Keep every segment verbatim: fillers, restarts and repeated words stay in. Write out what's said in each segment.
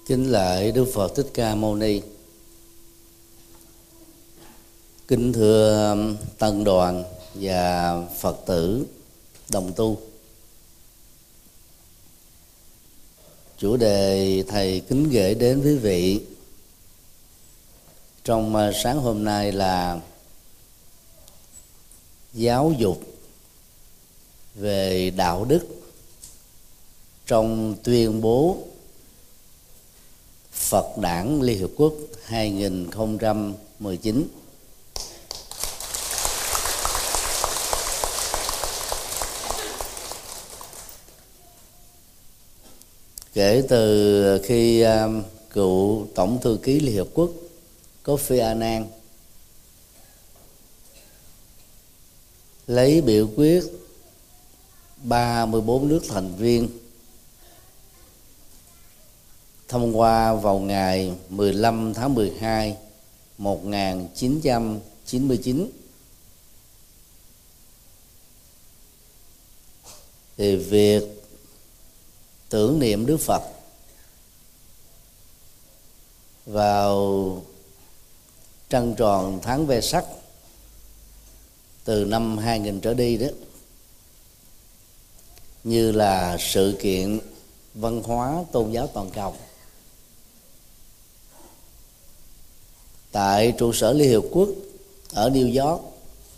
Kính lạy Đức Phật Thích Ca Mâu Ni. Kính thưa tăng đoàn và Phật tử đồng tu. Chủ đề thầy kính gửi đến quý vị trong sáng hôm nay là giáo dục về đạo đức trong tuyên bố Phật Đản Liên Hiệp Quốc hai không một chín. Kể từ khi um, cựu Tổng thư ký Liên Hiệp Quốc Kofi Annan lấy biểu quyết ba mươi bốn nước thành viên thông qua vào ngày mười lăm tháng mười hai một nghìn chín trăm chín mươi chín, thì việc tưởng niệm Đức Phật vào trăng tròn tháng Ve Sắc từ năm hai nghìn trở đi đó như là sự kiện văn hóa tôn giáo toàn cầu. Tại trụ sở Liên Hiệp Quốc ở New York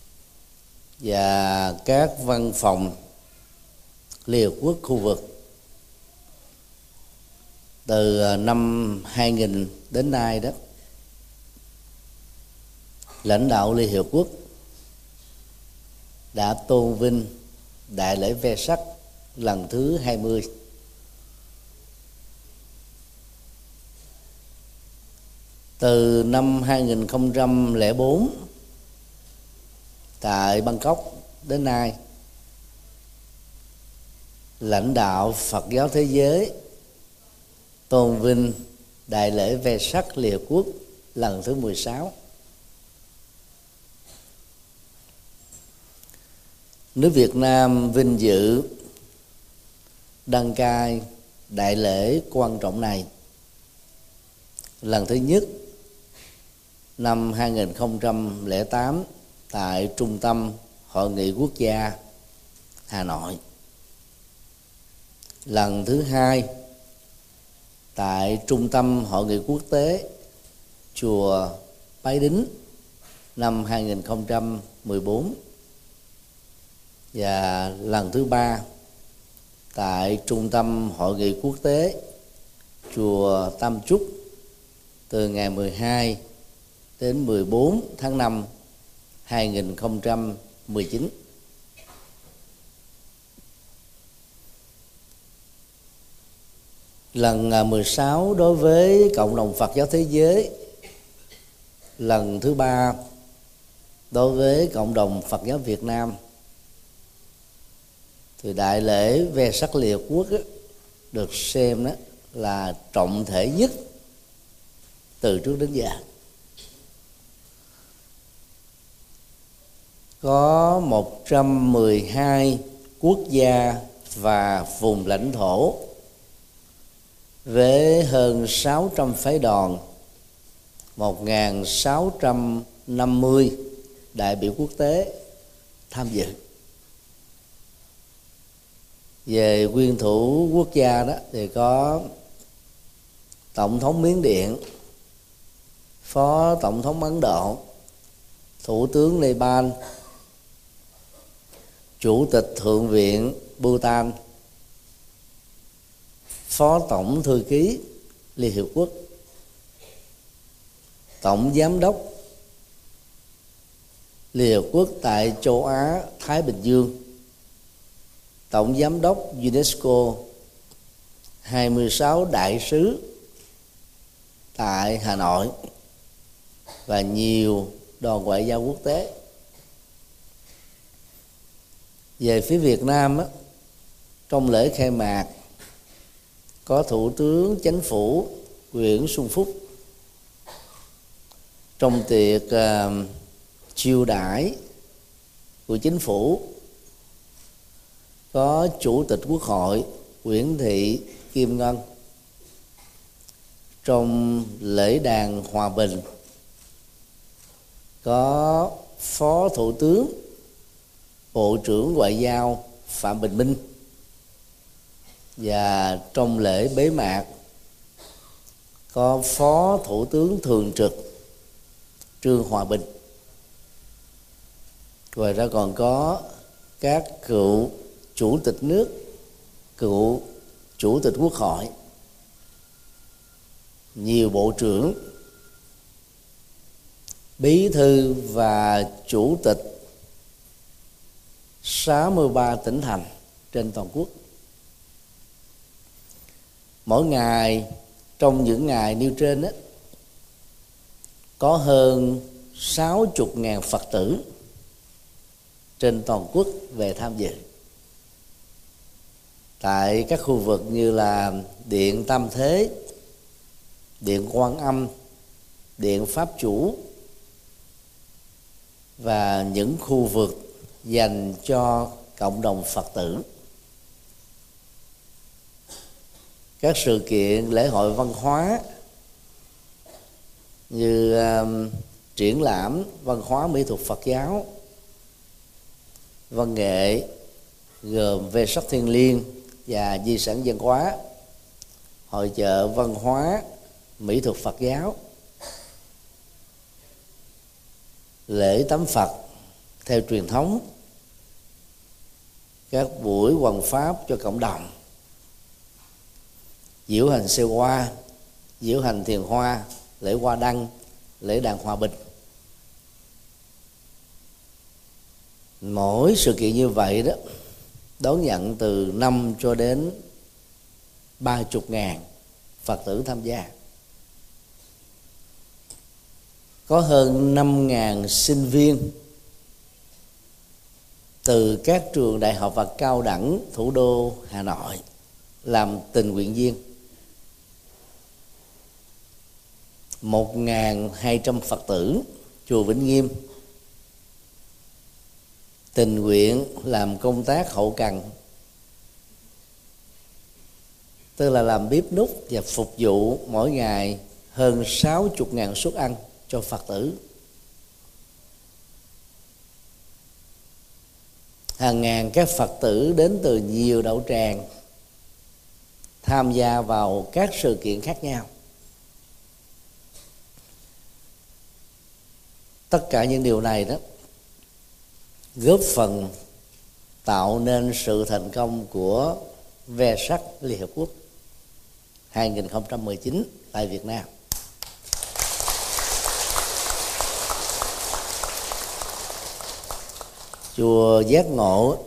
và các văn phòng Liên Hiệp Quốc khu vực, từ năm hai nghìn đến nay đó, lãnh đạo Liên Hiệp Quốc đã tôn vinh đại lễ Ve Sắc lần thứ hai mươi. Từ năm hai không không bốn tại Bangkok đến nay, lãnh đạo Phật giáo thế giới tôn vinh đại lễ Ve Sắc Liên Hiệp Quốc lần thứ mười sáu. Nước Việt Nam vinh dự đăng cai đại lễ quan trọng này lần thứ nhất năm hai không không tám tại Trung tâm Hội nghị Quốc gia Hà Nội, lần thứ hai tại Trung tâm Hội nghị Quốc tế chùa Bái Đính năm hai không một bốn, và lần thứ ba tại Trung tâm Hội nghị Quốc tế chùa Tam Trúc từ ngày mười hai đến mười bốn tháng năm hai không một chín. Lần mười sáu đối với cộng đồng Phật giáo thế giới, lần thứ ba đối với cộng đồng Phật giáo Việt Nam, thì đại lễ Ve Sắc Liên Hiệp Quốc á, được xem đó là trọng thể nhất từ trước đến giờ. Có một trăm mười hai quốc gia và vùng lãnh thổ với hơn sáu trăm phái đoàn, một nghìn sáu trăm năm mươi đại biểu quốc tế tham dự. Về nguyên thủ quốc gia đó thì có Tổng thống Miến Điện, Phó Tổng thống Ấn Độ, Thủ tướng Nepal, Chủ tịch Thượng viện Bhutan, Phó Tổng thư ký Liên Hiệp Quốc, Tổng giám đốc Liên Hiệp Quốc tại châu Á Thái Bình Dương, Tổng giám đốc UNESCO, hai mươi sáu đại sứ tại Hà Nội và nhiều đoàn ngoại giao quốc tế. Về phía Việt Nam á, trong lễ khai mạc có Thủ tướng Chính phủ Nguyễn Xuân Phúc. Trong tiệc uh, chiêu đãi của chính phủ có Chủ tịch Quốc hội Nguyễn Thị Kim Ngân trong lễ đàn hòa bình có Phó Thủ tướng Bộ trưởng Ngoại giao Phạm Bình Minh, và trong lễ bế mạc có Phó Thủ tướng Thường trực Trương Hòa Bình. Ngoài ra còn có các cựu chủ tịch nước, cựu chủ tịch quốc hội, nhiều bộ trưởng, bí thư và chủ tịch sáu mươi ba tỉnh thành trên toàn quốc. Mỗi ngày trong những ngày nêu trên đó, có hơn sáu mươi nghìn Phật tử trên toàn quốc về tham dự. Tại các khu vực như là Điện Tam Thế, Điện Quan Âm, Điện Pháp Chủ và những khu vực dành cho cộng đồng Phật tử. Các sự kiện lễ hội văn hóa như uh, triển lãm văn hóa mỹ thuật Phật giáo, văn nghệ gồm về sắc thiêng liêng và di sản văn hóa, hội chợ văn hóa mỹ thuật Phật giáo, lễ tắm Phật theo truyền thống, các buổi hoằng pháp cho cộng đồng, diễu hành xe hoa, diễu hành thiền hoa, lễ hoa đăng, lễ đàn hòa bình. Mỗi sự kiện như vậy đó đón nhận từ năm cho đến ba chục ngàn Phật tử tham gia. Có hơn năm ngàn sinh viên từ các trường đại học và cao đẳng thủ đô Hà Nội làm tình nguyện viên. một nghìn hai trăm Phật tử chùa Vĩnh Nghiêm tình nguyện làm công tác hậu cần, tức là làm bếp núc và phục vụ mỗi ngày hơn sáu mươi nghìn suất ăn cho Phật tử. Hàng ngàn các Phật tử đến từ nhiều đạo tràng tham gia vào các sự kiện khác nhau. Tất cả những điều này đó góp phần tạo nên sự thành công của Vesak Liên Hợp Quốc hai không một chín tại Việt Nam. Chùa Giác Ngộ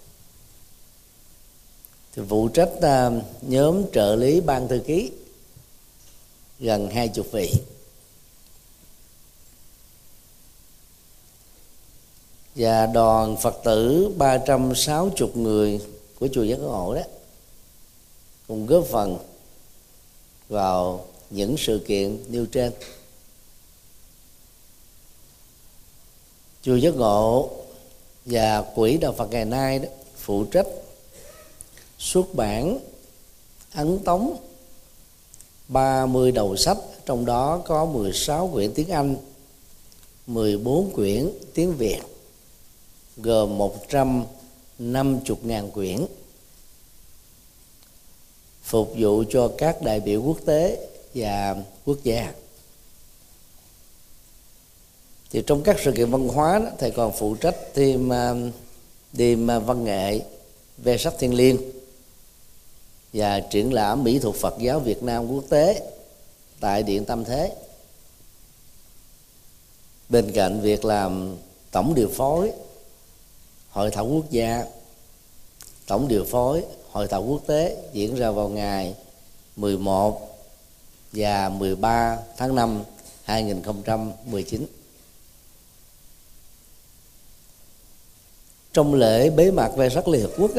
thì phụ trách nhóm trợ lý ban thư ký gần hai chục vị. Và đoàn Phật tử ba trăm sáu mươi người của chùa Giác Ngộ đó cùng góp phần vào những sự kiện nêu trên. Chùa Giác Ngộ và Quỹ Đạo Phật ngày nay đó phụ trách xuất bản ấn tống ba mươi đầu sách, trong đó có mười sáu quyển tiếng Anh, mười bốn quyển tiếng Việt, gồm một trăm năm mươi nghìn quyển, phục vụ cho các đại biểu quốc tế và quốc gia. Thì trong các sự kiện văn hóa đó, thầy còn phụ trách thêm uh, đêm văn nghệ về sắc thiêng liêng và triển lãm mỹ thuật Phật giáo Việt Nam quốc tế tại Điện Tam Thế. Bên cạnh việc làm tổng điều phối Hội thảo quốc gia, tổng điều phối Hội thảo quốc tế diễn ra vào ngày mười một và mười ba tháng năm hai không một chín. Trong lễ bế mạc Vesak Liên Hợp Quốc đó,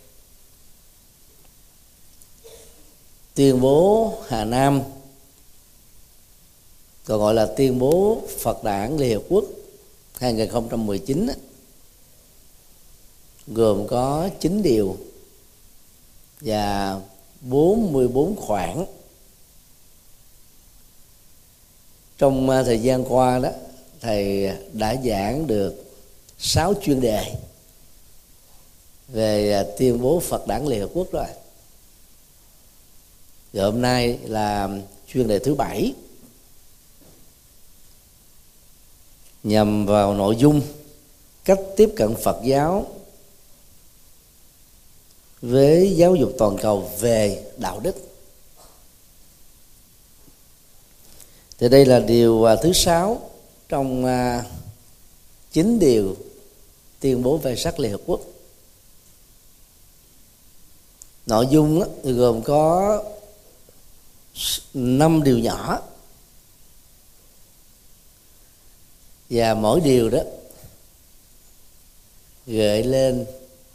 tuyên bố Hà Nam, còn gọi là tuyên bố Phật Đản Liên Hợp Quốc hai không một chín đó, gồm có chín điều và bốn mươi bốn khoản Trong thời gian qua đó, thầy đã giảng được sáu chuyên đề về tuyên bố Phật Đản Liên Hợp Quốc rồi. Rồi hôm nay là chuyên đề thứ bảy, nhằm vào nội dung cách tiếp cận Phật giáo với giáo dục toàn cầu về đạo đức. Thì đây là điều thứ sáu trong chín điều tuyên bố về sắc Liên Hợp Quốc. Nội dung gồm có năm điều nhỏ, và mỗi điều đó gợi lên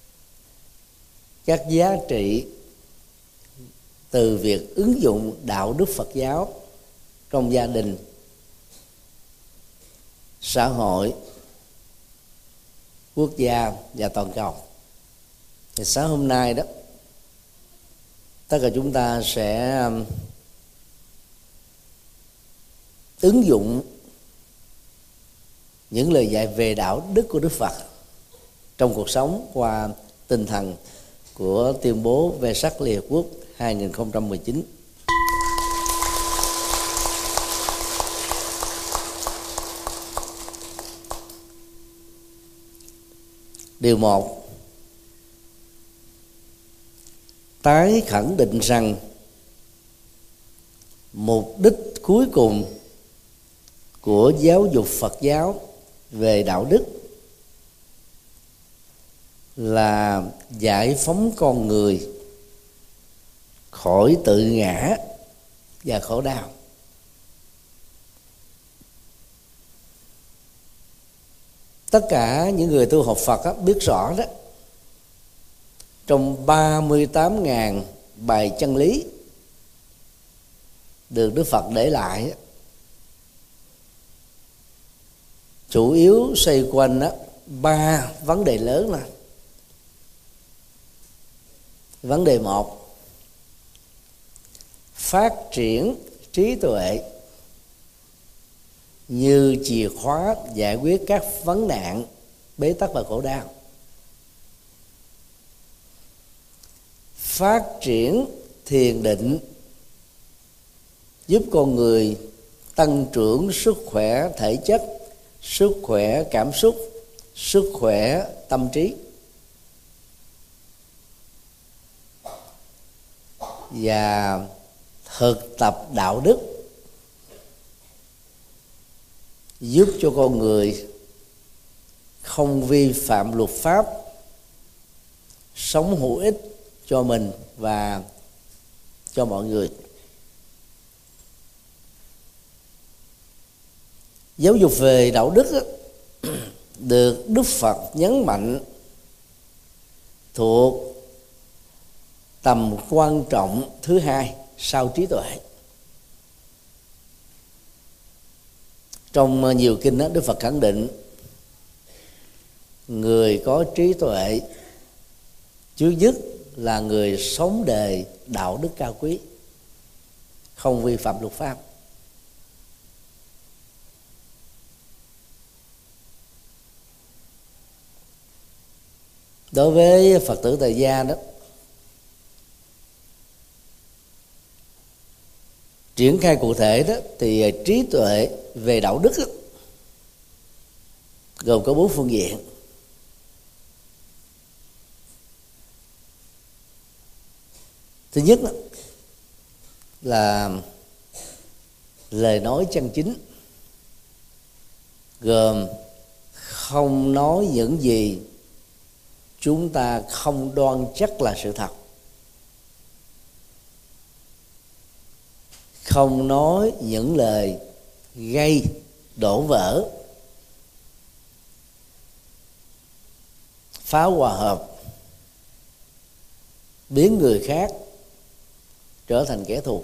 các giá trị từ việc ứng dụng đạo đức Phật giáo trong gia đình, xã hội, quốc gia và toàn cầu. Thì sáng hôm nay đó, tất cả chúng ta sẽ ứng dụng những lời dạy về đạo đức của Đức Phật trong cuộc sống qua tinh thần của tuyên bố về sắc Liên Hợp Quốc hai không một chín. Điều một, tái khẳng định rằng mục đích cuối cùng của giáo dục Phật giáo về đạo đức là giải phóng con người khỏi tự ngã và khổ đau. Tất cả những người tu học Phật á, biết rõ đó, trong ba mươi tám nghìn bài chân lý được Đức Phật để lại, chủ yếu xoay quanh đó, ba vấn đề lớn là: vấn đề một, phát triển trí tuệ như chìa khóa giải quyết các vấn nạn, bế tắc và khổ đau. Phát triển thiền định giúp con người tăng trưởng sức khỏe thể chất, sức khỏe cảm xúc, sức khỏe tâm trí. Và thực tập đạo đức giúp cho con người không vi phạm luật pháp, sống hữu ích cho mình và cho mọi người. Giáo dục về đạo đức được Đức Phật nhấn mạnh thuộc tầm quan trọng thứ hai sau trí tuệ. Trong nhiều kinh đó, Đức Phật khẳng định người có trí tuệ trước nhất là người sống đời đạo đức cao quý, không vi phạm luật pháp. Đối với Phật tử tại gia đó, triển khai cụ thể đó, thì trí tuệ về đạo đức đó, gồm có bốn phương diện. Thứ nhất đó, là lời nói chân chính, gồm không nói những gì chúng ta không đoan chắc là sự thật, không nói những lời gây đổ vỡ, phá hòa hợp, biến người khác trở thành kẻ thù,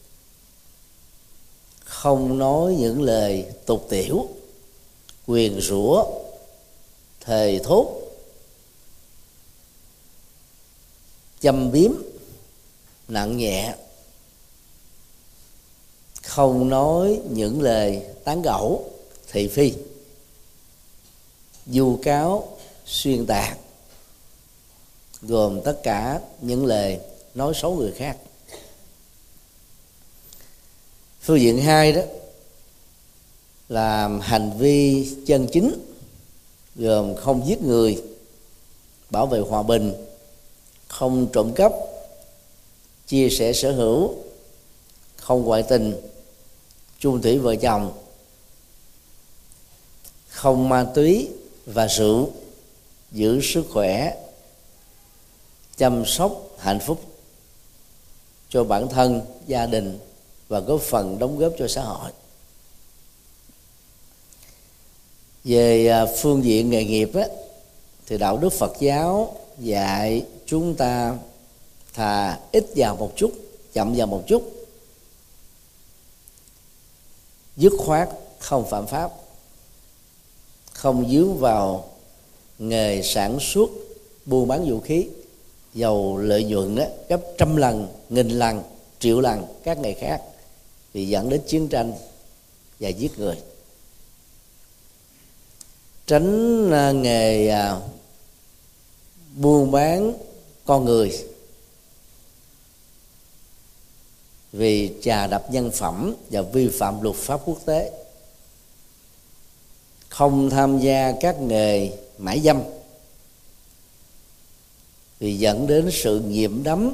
không nói những lời tục tiểu, nguyền rủa, thề thốt, châm biếm nặng nhẹ, không nói những lời tán gẫu, thị phi, vu cáo, xuyên tạc, gồm tất cả những lời nói xấu người khác. Phương diện hai đó là hành vi chân chính, gồm không giết người, bảo vệ hòa bình, không trộm cắp, chia sẻ sở hữu, không ngoại tình, chung thủy vợ chồng, không ma túy và rượu, giữ sức khỏe, chăm sóc hạnh phúc cho bản thân, gia đình và góp phần đóng góp cho xã hội. Về phương diện nghề nghiệp á, thì đạo đức Phật giáo dạy chúng ta thà ít vào một chút, chậm vào một chút, dứt khoát không phạm pháp, không dướng vào nghề sản xuất buôn bán vũ khí, dầu lợi nhuận đó, gấp trăm lần, nghìn lần, triệu lần các nghề khác, vì dẫn đến chiến tranh và giết người. Tránh nghề à, buôn bán con người, vì chà đập nhân phẩm và vi phạm luật pháp quốc tế. Không tham gia các nghề mại dâm, vì dẫn đến sự nhiễm đắm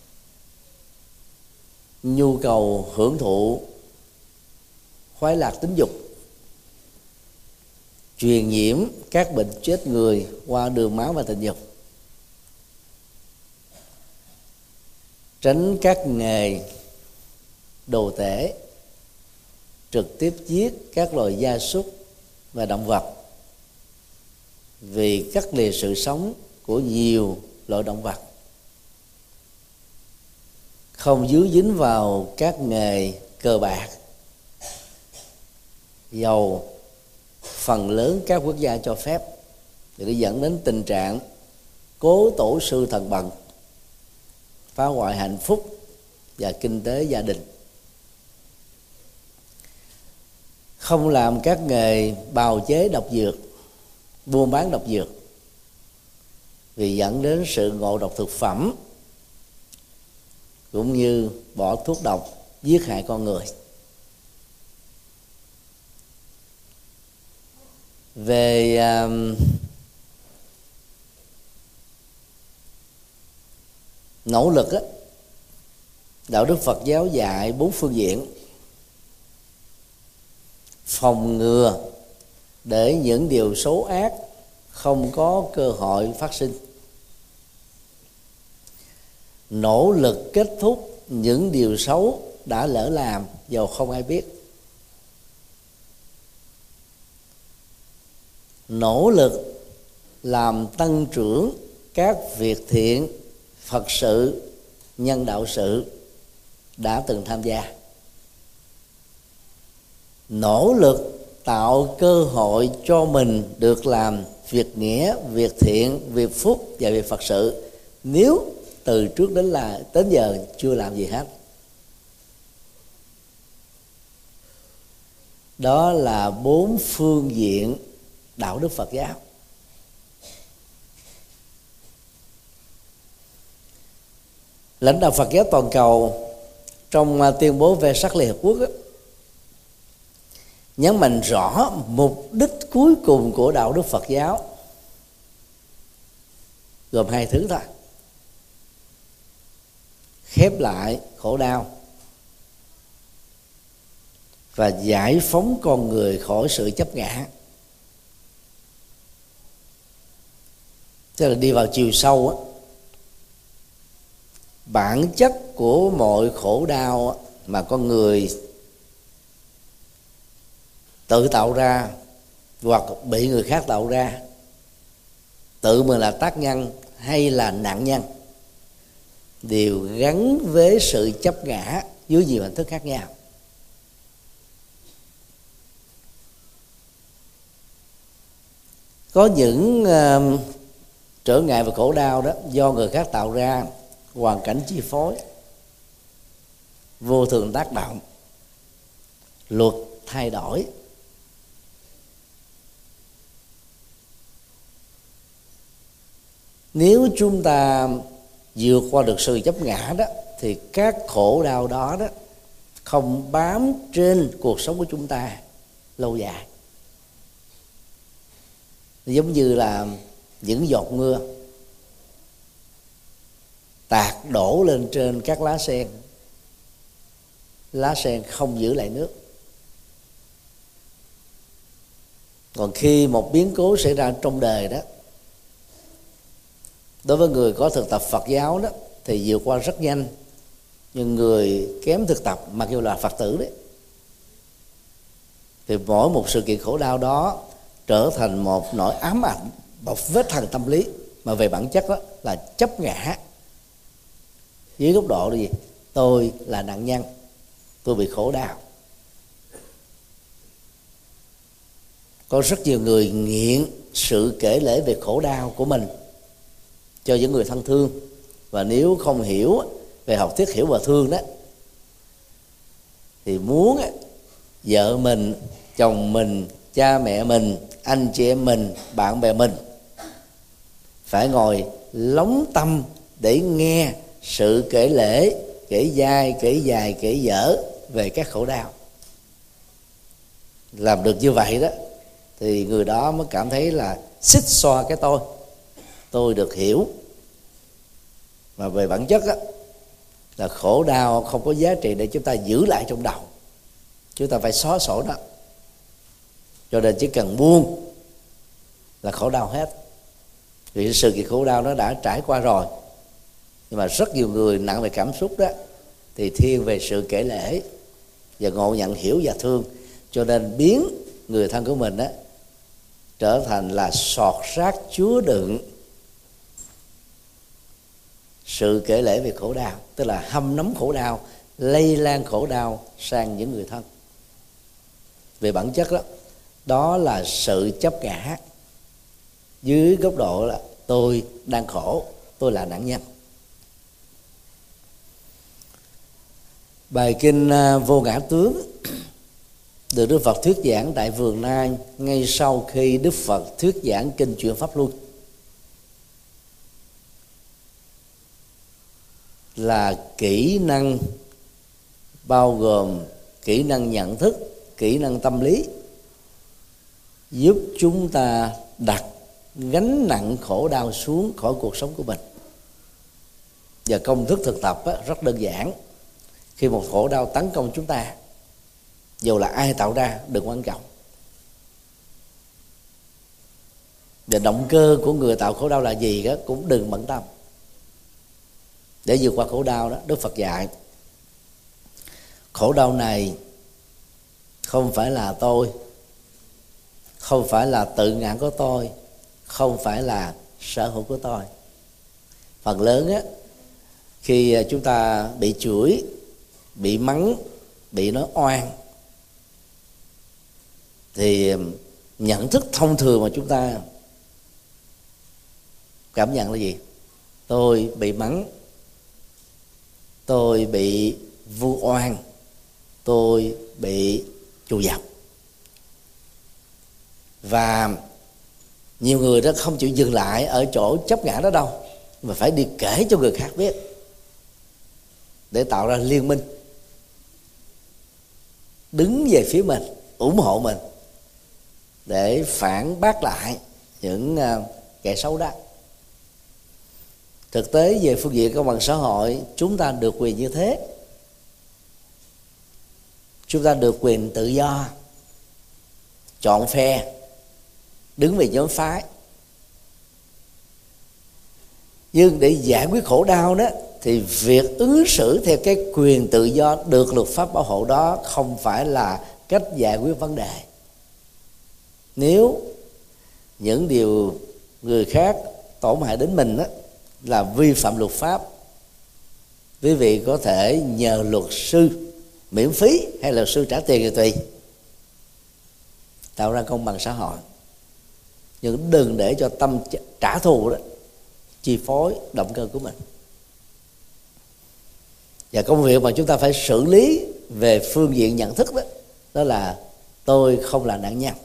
nhu cầu hưởng thụ khoái lạc tính dục, truyền nhiễm các bệnh chết người qua đường máu và tình dục. Tránh các nghề đồ tể, trực tiếp giết các loài gia súc và động vật, vì cắt lìa sự sống của nhiều loại động vật. Không dướng dính vào các nghề cờ bạc, dầu phần lớn các quốc gia cho phép, thì nó dẫn đến tình trạng cố tổ sư thần bần, phá hoại hạnh phúc và kinh tế gia đình. Không làm các nghề bào chế độc dược, buôn bán độc dược, vì dẫn đến sự ngộ độc thực phẩm, cũng như bỏ thuốc độc giết hại con người. Về uh, nỗ lực á, đạo đức Phật giáo dạy bốn phương diện: phòng ngừa để những điều xấu ác không có cơ hội phát sinh, nỗ lực kết thúc những điều xấu đã lỡ làm dầu không ai biết, nỗ lực làm tăng trưởng các việc thiện, Phật sự, nhân đạo sự đã từng tham gia, nỗ lực tạo cơ hội cho mình được làm việc nghĩa, việc thiện, việc phúc và việc Phật sự, nếu từ trước đến là đến giờ chưa làm gì hết. Đó là bốn phương diện đạo đức Phật giáo. Lãnh đạo Phật giáo toàn cầu trong tuyên bố về sắc Liên Hợp Quốc đó, nhấn mạnh rõ mục đích cuối cùng của đạo đức Phật giáo gồm hai thứ thôi: khép lại khổ đau và giải phóng con người khỏi sự chấp ngã. Tức là đi vào chiều sâu á, bản chất của mọi khổ đau á, mà con người tự tạo ra hoặc bị người khác tạo ra, tự mình là tác nhân hay là nạn nhân, đều gắn với sự chấp ngã dưới nhiều hình thức khác nhau. Có những uh, trở ngại và khổ đau đó do người khác tạo ra, hoàn cảnh chi phối, vô thường tác động, luật thay đổi. Nếu chúng ta vượt qua được sự chấp ngã đó, thì các khổ đau đó đó không bám trên cuộc sống của chúng ta lâu dài. Giống như là những giọt mưa tạt đổ lên trên các lá sen, lá sen không giữ lại nước. Còn khi một biến cố xảy ra trong đời đó, đối với người có thực tập Phật giáo đó thì vượt qua rất nhanh, nhưng người kém thực tập, mặc dù là Phật tử đấy, thì mỗi một sự kiện khổ đau đó trở thành một nỗi ám ảnh, một vết thằng tâm lý, mà về bản chất đó là chấp ngã. Dưới góc độ là gì? Tôi là nạn nhân, tôi bị khổ đau. Có rất nhiều người nghiện sự kể lể về khổ đau của mình cho những người thân thương, và nếu không hiểu về học thuyết hiểu và thương đó, thì muốn vợ mình, chồng mình, cha mẹ mình, anh chị em mình, bạn bè mình phải ngồi lóng tâm để nghe sự kể lể, kể dai, kể dài, kể dở về các khổ đau. Làm được như vậy đó thì người đó mới cảm thấy là xích xoa cái tôi tôi được hiểu. Và về bản chất á, là khổ đau không có giá trị để chúng ta giữ lại trong đầu, chúng ta phải xóa sổ đó. Cho nên chỉ cần buông là khổ đau hết, vì sự kiện khổ đau nó đã trải qua rồi. Nhưng mà rất nhiều người nặng về cảm xúc đó thì thiên về sự kể lể và ngộ nhận hiểu và thương, cho nên biến người thân của mình đó trở thành là sọt rác chứa đựng sự kể lể về khổ đau, tức là hâm nóng khổ đau, lây lan khổ đau sang những người thân. Về bản chất đó, đó là sự chấp ngã dưới góc độ là tôi đang khổ, tôi là nạn nhân. Bài kinh Vô Ngã Tướng được Đức Phật thuyết giảng tại Vườn Nai ngay sau khi Đức Phật thuyết giảng kinh Chuyển Pháp Luân, là kỹ năng bao gồm kỹ năng nhận thức, kỹ năng tâm lý, giúp chúng ta đặt gánh nặng khổ đau xuống khỏi cuộc sống của mình. Và công thức thực tập á, rất đơn giản. Khi một khổ đau tấn công chúng ta, dù là ai tạo ra đừng quan trọng, và động cơ của người tạo khổ đau là gì đó cũng đừng bận tâm. Để vượt qua khổ đau đó, Đức Phật dạy khổ đau này không phải là tôi, không phải là tự ngã của tôi, không phải là sở hữu của tôi. Phần lớn á, khi chúng ta bị chửi, bị mắng, bị nói oan, thì nhận thức thông thường mà chúng ta cảm nhận là gì? Tôi bị mắng, tôi bị vu oan, tôi bị trù dập. Và nhiều người đó không chịu dừng lại ở chỗ chấp ngã đó đâu, mà phải đi kể cho người khác biết để tạo ra liên minh, đứng về phía mình, ủng hộ mình để phản bác lại những kẻ xấu đó. Thực tế về phương diện công bằng xã hội, chúng ta được quyền như thế. Chúng ta được quyền tự do chọn phe, đứng về nhóm phái. Nhưng để giải quyết khổ đau đó thì việc ứng xử theo cái quyền tự do được luật pháp bảo hộ đó không phải là cách giải quyết vấn đề. Nếu những điều người khác tổn hại đến mình đó là vi phạm luật pháp, quý vị có thể nhờ luật sư miễn phí hay luật sư trả tiền thì tùy, tạo ra công bằng xã hội. Nhưng đừng để cho tâm trả thù đó chi phối động cơ của mình. Và công việc mà chúng ta phải xử lý về phương diện nhận thức đó đó là tôi không là nạn nhân.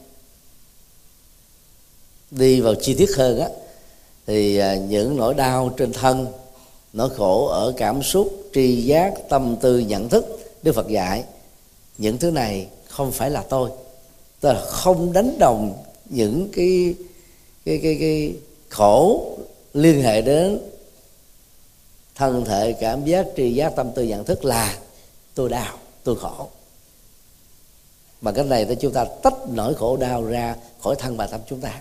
Đi vào chi tiết hơn á, thì những nỗi đau trên thân, nỗi khổ ở cảm xúc, tri giác, tâm tư, nhận thức, Đức Phật dạy những thứ này không phải là tôi. Tức là không đánh đồng những cái cái cái cái khổ liên hệ đến thân thể, cảm giác, tri giác, tâm tư, nhận thức là tôi đau, tôi khổ. Bằng cách này thì chúng ta tách nỗi khổ đau ra khỏi thân và tâm chúng ta.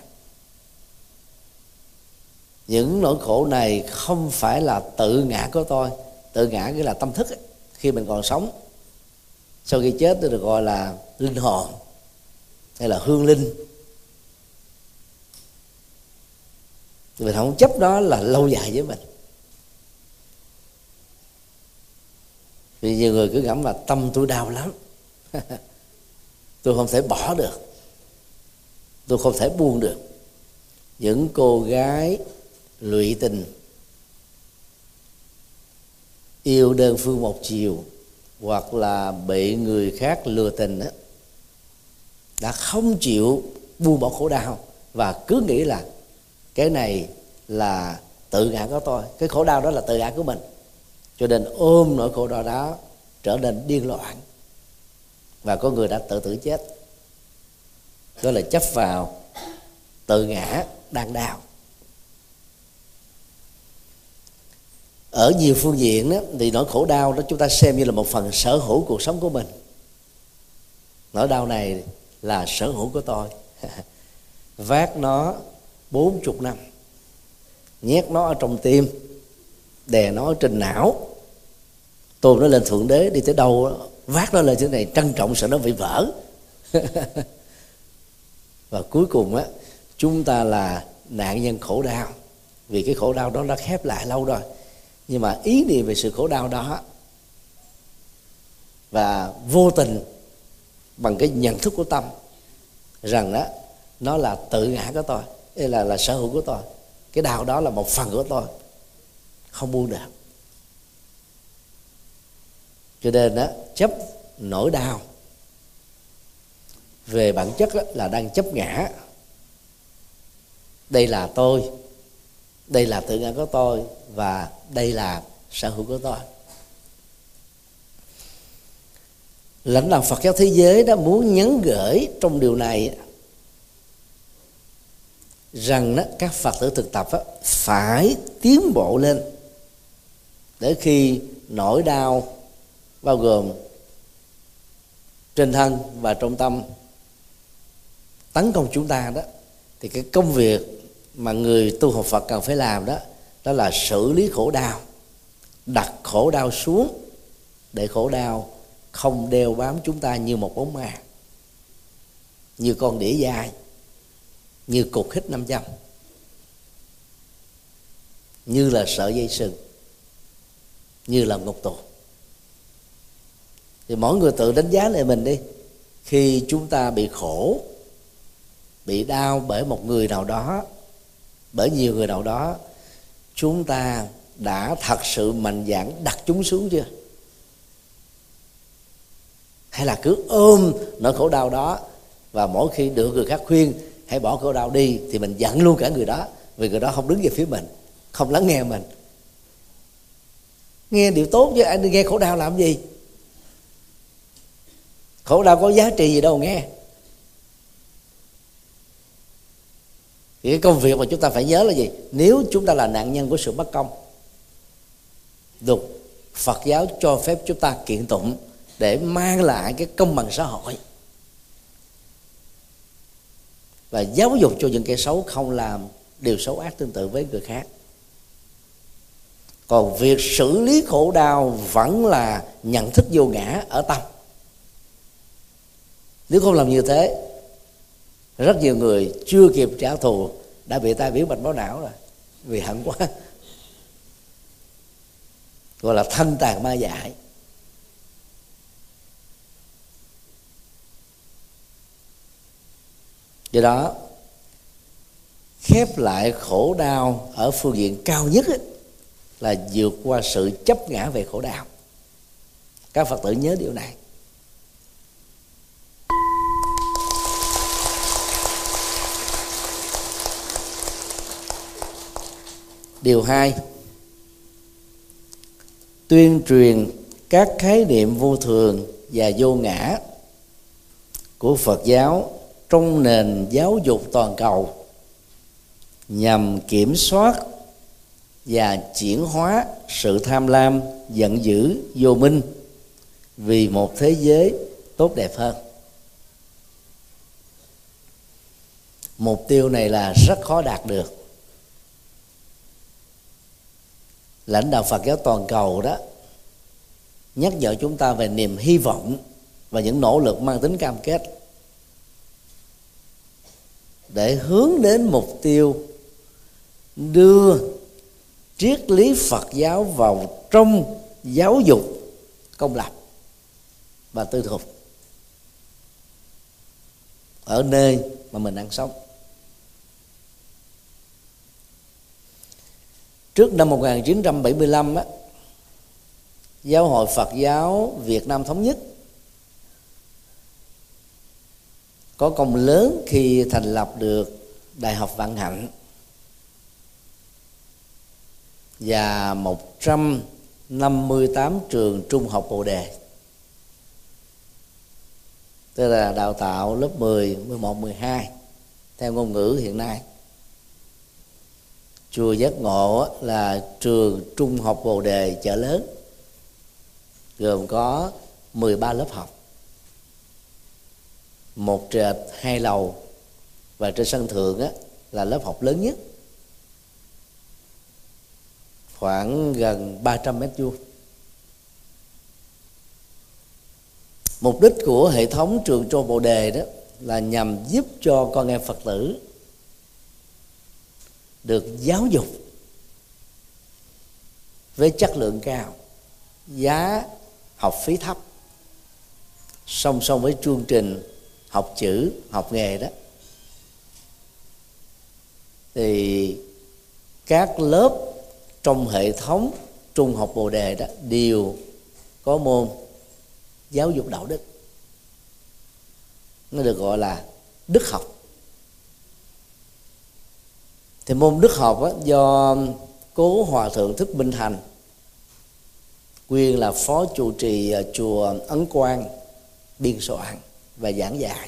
Những nỗi khổ này không phải là tự ngã của tôi. Tự ngã nghĩa là tâm thức ấy. Khi mình còn sống, sau khi chết tôi được gọi là linh hồn hay là hương linh. Mình không chấp đó là lâu dài với mình. Vì nhiều người cứ ngẫm là tâm tôi đau lắm, tôi không thể bỏ được, tôi không thể buông được. Những cô gái lụy tình, yêu đơn phương một chiều, hoặc là bị người khác lừa tình đó, đã không chịu buông bỏ khổ đau và cứ nghĩ là cái này là tự ngã của tôi, cái khổ đau đó là tự ngã của mình, cho nên ôm nỗi khổ đau đó trở nên điên loạn, và có người đã tự tử chết. Đó là chấp vào tự ngã đang đau. Ở nhiều phương diện đó, thì nỗi khổ đau đó chúng ta xem như là một phần sở hữu cuộc sống của mình. Nỗi đau này là sở hữu của tôi. Vác nó bốn chục năm, nhét nó ở trong tim, đè nó ở trên não, tôn nó lên thượng đế, đi tới đâu vác nó lên thế này, trân trọng sợ nó bị vỡ. Và cuối cùng á, chúng ta là nạn nhân khổ đau, vì cái khổ đau đó đã khép lại lâu rồi. Nhưng mà ý niệm về sự khổ đau đó và vô tình bằng cái nhận thức của tâm rằng đó nó là tự ngã của tôi, đây là là sở hữu của tôi, cái đau đó là một phần của tôi, không buông được. Cho nên đó, chấp nỗi đau về bản chất đó, là đang chấp ngã. Đây là tôi, đây là tự ngã của tôi, và đây là sở hữu của tôi. Lãnh đạo Phật giáo thế giới đã muốn nhắn gửi trong điều này rằng đó, các Phật tử thực tập đó, phải tiến bộ lên, để khi nỗi đau bao gồm trên thân và trong tâm tấn công chúng ta đó, thì cái công việc mà người tu học Phật cần phải làm đó đó là xử lý khổ đau, đặt khổ đau xuống để khổ đau không đeo bám chúng ta như một bóng ma, như con đĩa dai, như cục hít nam châm, như là sợi dây sừng, như là ngục tù. Thì mỗi người tự đánh giá lại mình đi. Khi chúng ta bị khổ, bị đau bởi một người nào đó, bởi nhiều người nào đó, chúng ta đã thật sự mạnh dạn đặt chúng xuống chưa? Hay là cứ ôm nỗi khổ đau đó, và mỗi khi được người khác khuyên hãy bỏ khổ đau đi thì mình giận luôn cả người đó, vì người đó không đứng về phía mình, không lắng nghe mình. Nghe điều tốt chứ anh nghe khổ đau làm gì? Khổ đau có giá trị gì đâu nghe. Thì cái công việc mà chúng ta phải nhớ là gì? Nếu chúng ta là nạn nhân của sự bất công, luật Phật giáo cho phép chúng ta kiện tụng để mang lại cái công bằng xã hội, và giáo dục cho những kẻ xấu không làm điều xấu ác tương tự với người khác. Còn việc xử lý khổ đau vẫn là nhận thức vô ngã ở tâm. Nếu không làm như thế, rất nhiều người chưa kịp trả thù đã bị tai biến mạch máu não rồi, vì hận quá, gọi là thân tàn ma dại. Do đó, khép lại khổ đau ở phương diện cao nhất ấy, là vượt qua sự chấp ngã về khổ đau. Các Phật tử nhớ điều này. Điều hai, tuyên truyền các khái niệm vô thường và vô ngã của Phật giáo trong nền giáo dục toàn cầu nhằm kiểm soát và chuyển hóa sự tham lam, giận dữ, vô minh vì một thế giới tốt đẹp hơn. Mục tiêu này là rất khó đạt được. Lãnh đạo Phật giáo toàn cầu đó nhắc nhở chúng ta về niềm hy vọng và những nỗ lực mang tính cam kết để hướng đến mục tiêu đưa triết lý Phật giáo vào trong giáo dục công lập và tư thục ở nơi mà mình đang sống. Trước năm một nghìn chín trăm bảy mươi lăm á, Giáo hội Phật giáo Việt Nam Thống nhất có công lớn khi thành lập được Đại học Vạn Hạnh và một trăm năm mươi tám trường trung học Bồ Đề, tức là đào tạo lớp mười, mười một, mười hai theo ngôn ngữ hiện nay. Chùa Giác Ngộ là trường trung học Bồ Đề Chợ Lớn, gồm có mười ba lớp học, một trệt hai lầu, và trên sân thượng á, là lớp học lớn nhất, khoảng gần ba trăm mét vuông. Mục đích của hệ thống trường Trung Bồ Đề đó là nhằm giúp cho con em Phật tử được giáo dục với chất lượng cao, giá học phí thấp, song song với chương trình học chữ, học nghề đó, thì các lớp trong hệ thống trung học Bồ Đề đó đều có môn giáo dục đạo đức, nó được gọi là đức học. Thì môn đức học đó, do Cố Hòa Thượng Thích Minh Thành, nguyên là phó trụ trì chùa Ấn Quang, biên soạn và giảng dạy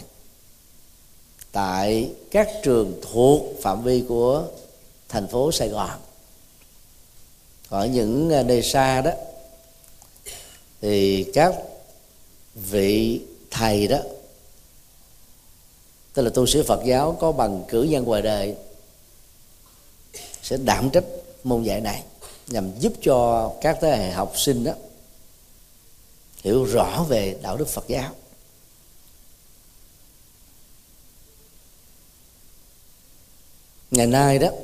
tại các trường thuộc phạm vi của thành phố Sài Gòn. Ở những nơi xa đó thì các vị thầy đó, tức là tu sĩ Phật giáo có bằng cử nhân ngoài đời, sẽ đảm trách môn dạy này nhằm giúp cho các thế hệ học sinh đó hiểu rõ về đạo đức Phật giáo. Ngày nay đó,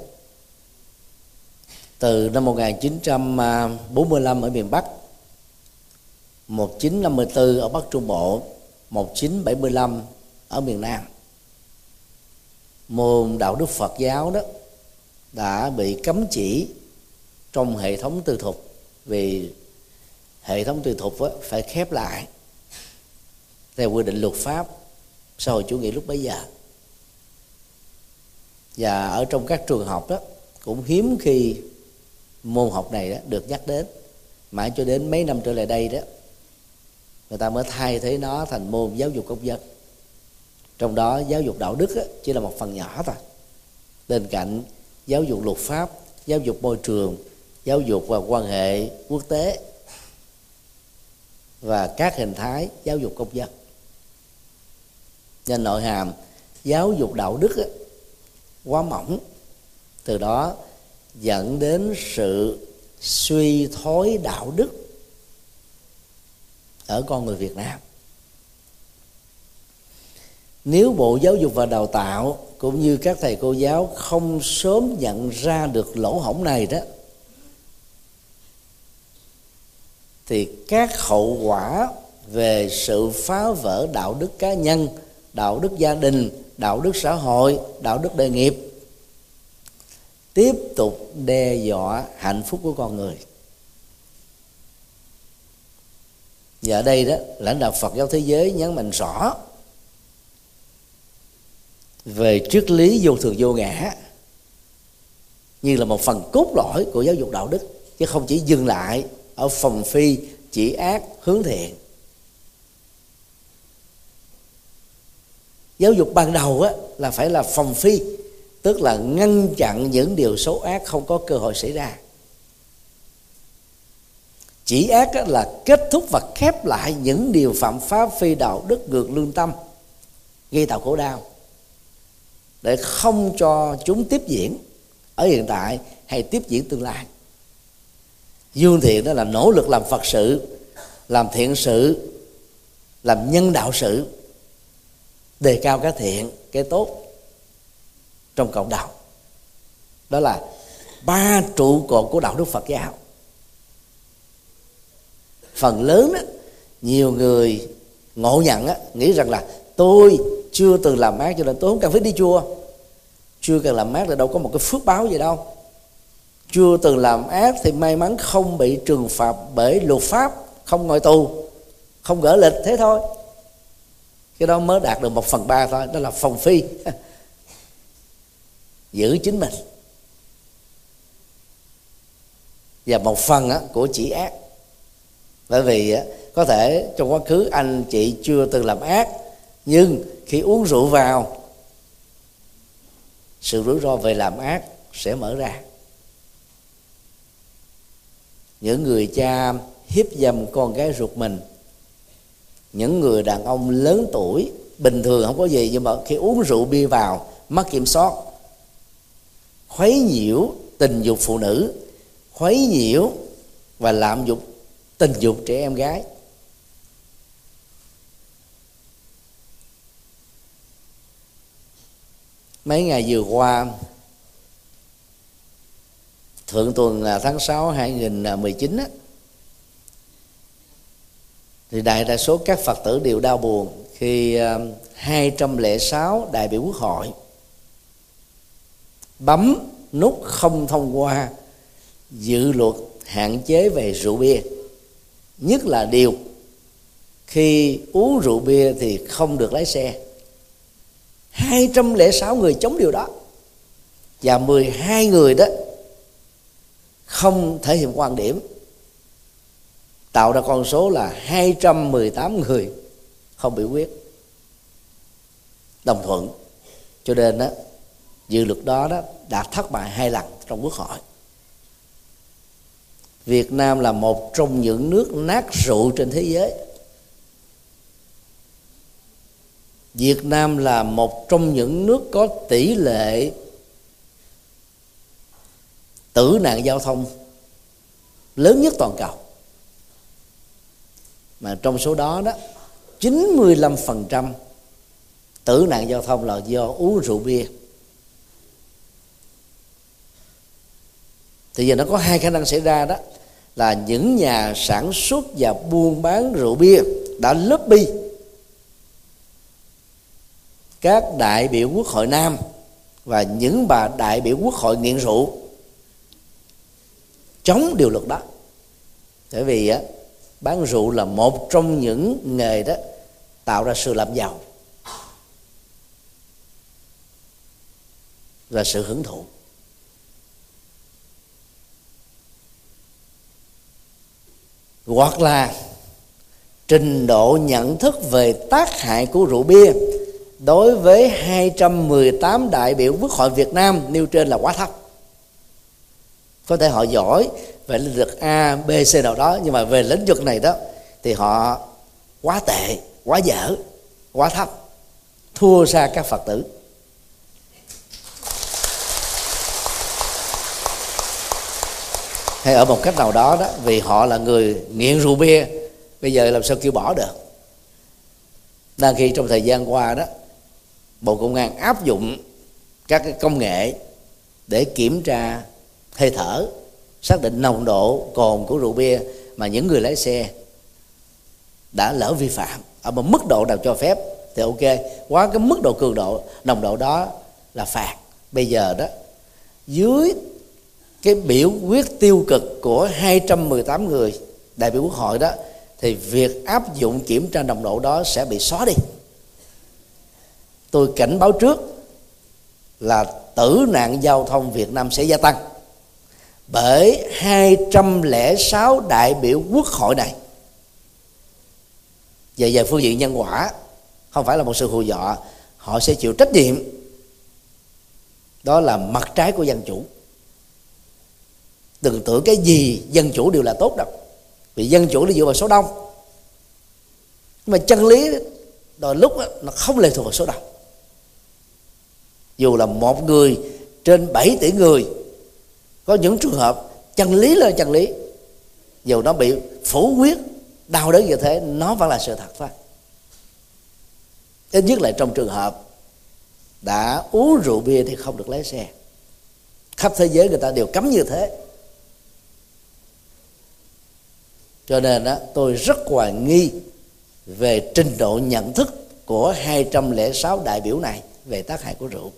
từ năm một nghìn chín trăm bốn mươi lăm ở miền Bắc, một nghìn chín trăm năm mươi tư ở Bắc Trung Bộ, một nghìn chín trăm bảy mươi lăm ở miền Nam, môn đạo đức Phật giáo đó đã bị cấm chỉ trong hệ thống tư thục, vì hệ thống tư thục phải khép lại theo quy định luật pháp xã hội chủ nghĩa lúc bấy giờ. Và ở trong các trường học đó cũng hiếm khi môn học này đó được nhắc đến, mãi cho đến mấy năm trở lại đây đó người ta mới thay thế nó thành môn giáo dục công dân. Trong đó giáo dục đạo đức đó chỉ là một phần nhỏ thôi, bên cạnh giáo dục luật pháp, giáo dục môi trường, giáo dục và quan hệ quốc tế và các hình thái giáo dục công dân. Nên nội hàm giáo dục đạo đức đó, quá mỏng, từ đó dẫn đến sự suy thoái đạo đức ở con người Việt Nam. Nếu Bộ Giáo dục và Đào tạo cũng như các thầy cô giáo không sớm nhận ra được lỗ hổng này đó, thì các hậu quả về sự phá vỡ đạo đức cá nhân, đạo đức gia đình, đạo đức xã hội, đạo đức nghề nghiệp tiếp tục đe dọa hạnh phúc của con người. Và ở đây đó, lãnh đạo Phật giáo thế giới nhấn mạnh rõ về triết lý vô thường vô ngã như là một phần cốt lõi của giáo dục đạo đức, chứ không chỉ dừng lại ở phòng phi chỉ ác hướng thiện. Giáo dục ban đầu á, là phải là phòng phi, tức là ngăn chặn những điều xấu ác không có cơ hội xảy ra. Chỉ ác á, là kết thúc và khép lại những điều phạm pháp phi đạo đức ngược lương tâm, gây tạo khổ đau, để không cho chúng tiếp diễn ở hiện tại hay tiếp diễn tương lai. Dương thiện đó là nỗ lực làm Phật sự, làm thiện sự, làm nhân đạo sự, đề cao cái thiện, cái tốt trong cộng đồng. Đó là ba trụ cột của đạo đức Phật giáo. Phần lớn đó, nhiều người ngộ nhận á, nghĩ rằng là tôi chưa từng làm ác cho nên tôi không cần phải đi chùa. Chưa cần làm ác là đâu có một cái phước báo gì đâu. Chưa từng làm ác thì may mắn không bị trừng phạt bởi luật pháp, không ngồi tù, không gỡ lịch, thế thôi. Cái đó mới đạt được một phần ba thôi, đó là phòng phi. Giữ chính mình. Và một phần á, của chỉ ác. Bởi vì á, có thể trong quá khứ anh chị chưa từng làm ác, nhưng khi uống rượu vào, sự rủi ro về làm ác sẽ mở ra. Những người cha hiếp dâm con gái ruột mình, những người đàn ông lớn tuổi bình thường không có gì, nhưng mà khi uống rượu bia vào, mất kiểm soát, khuấy nhiễu tình dục phụ nữ, khuấy nhiễu và lạm dụng tình dục trẻ em gái. Mấy ngày vừa qua, thượng tuần tháng sáu hai nghìn không trăm mười chín á, thì đại đa số các Phật tử đều đau buồn khi hai trăm lẻ sáu đại biểu Quốc hội bấm nút không thông qua dự luật hạn chế về rượu bia. Nhất là điều khi uống rượu bia thì không được lái xe. hai trăm lẻ sáu người chống điều đó, và mười hai người đó không thể hiện quan điểm, tạo ra con số là hai trăm mười tám người không biểu quyết đồng thuận. Cho nên đó, dự luật đó, đó đã thất bại hai lần trong Quốc hội. Việt Nam là một trong những nước nát rượu trên thế giới. Việt Nam là một trong những nước có tỷ lệ tử nạn giao thông lớn nhất toàn cầu. Mà trong số đó đó, chín mươi lăm phần trăm tử nạn giao thông là do uống rượu bia. Thì giờ nó có hai khả năng xảy ra, đó là những nhà sản xuất và buôn bán rượu bia đã lobby các đại biểu Quốc hội nam và những bà đại biểu Quốc hội nghiện rượu chống điều luật đó. Bởi vì á, bán rượu là một trong những nghề đó tạo ra sự làm giàu và sự hưởng thụ. Hoặc là trình độ nhận thức về tác hại của rượu bia đối với hai trăm mười tám đại biểu Quốc hội Việt Nam nêu trên là quá thấp. Có thể họ giỏi về lĩnh vực A, B, C nào đó, nhưng mà về lĩnh vực này đó thì họ quá tệ, quá dở, quá thấp, thua xa các Phật tử. Hay ở một cách nào đó đó, vì họ là người nghiện rượu bia, bây giờ làm sao kêu bỏ được. Đang khi trong thời gian qua đó, Bộ Công an áp dụng các cái công nghệ để kiểm tra hơi thở, xác định nồng độ cồn của rượu bia mà những người lái xe đã lỡ vi phạm ở một mức độ nào cho phép thì ok, quá cái mức độ cường độ nồng độ đó là phạt. Bây giờ đó, dưới cái biểu quyết tiêu cực của hai trăm mười tám người đại biểu Quốc hội đó, thì việc áp dụng kiểm tra nồng độ đó sẽ bị xóa đi. Tôi cảnh báo trước là tử nạn giao thông Việt Nam sẽ gia tăng bởi hai trăm lẻ sáu đại biểu quốc hội này. Về về phương diện nhân quả, không phải là một sự hù dọa, họ sẽ chịu trách nhiệm. Đó là mặt trái của dân chủ. Đừng tưởng cái gì dân chủ đều là tốt đâu, vì dân chủ là dựa vào số đông. Nhưng mà chân lý đôi lúc đó, nó không lệ thuộc vào số đông. Dù là một người trên bảy tỷ người, có những trường hợp chân lý là chân lý, dù nó bị phủ quyết đau đớn như thế, nó vẫn là sự thật thôi. Ít nhất là trong trường hợp đã uống rượu bia thì không được lái xe. Khắp thế giới người ta đều cấm như thế. Cho nên đó, tôi rất hoài nghi về trình độ nhận thức của hai trăm lẻ sáu đại biểu này về tác hại của rượu.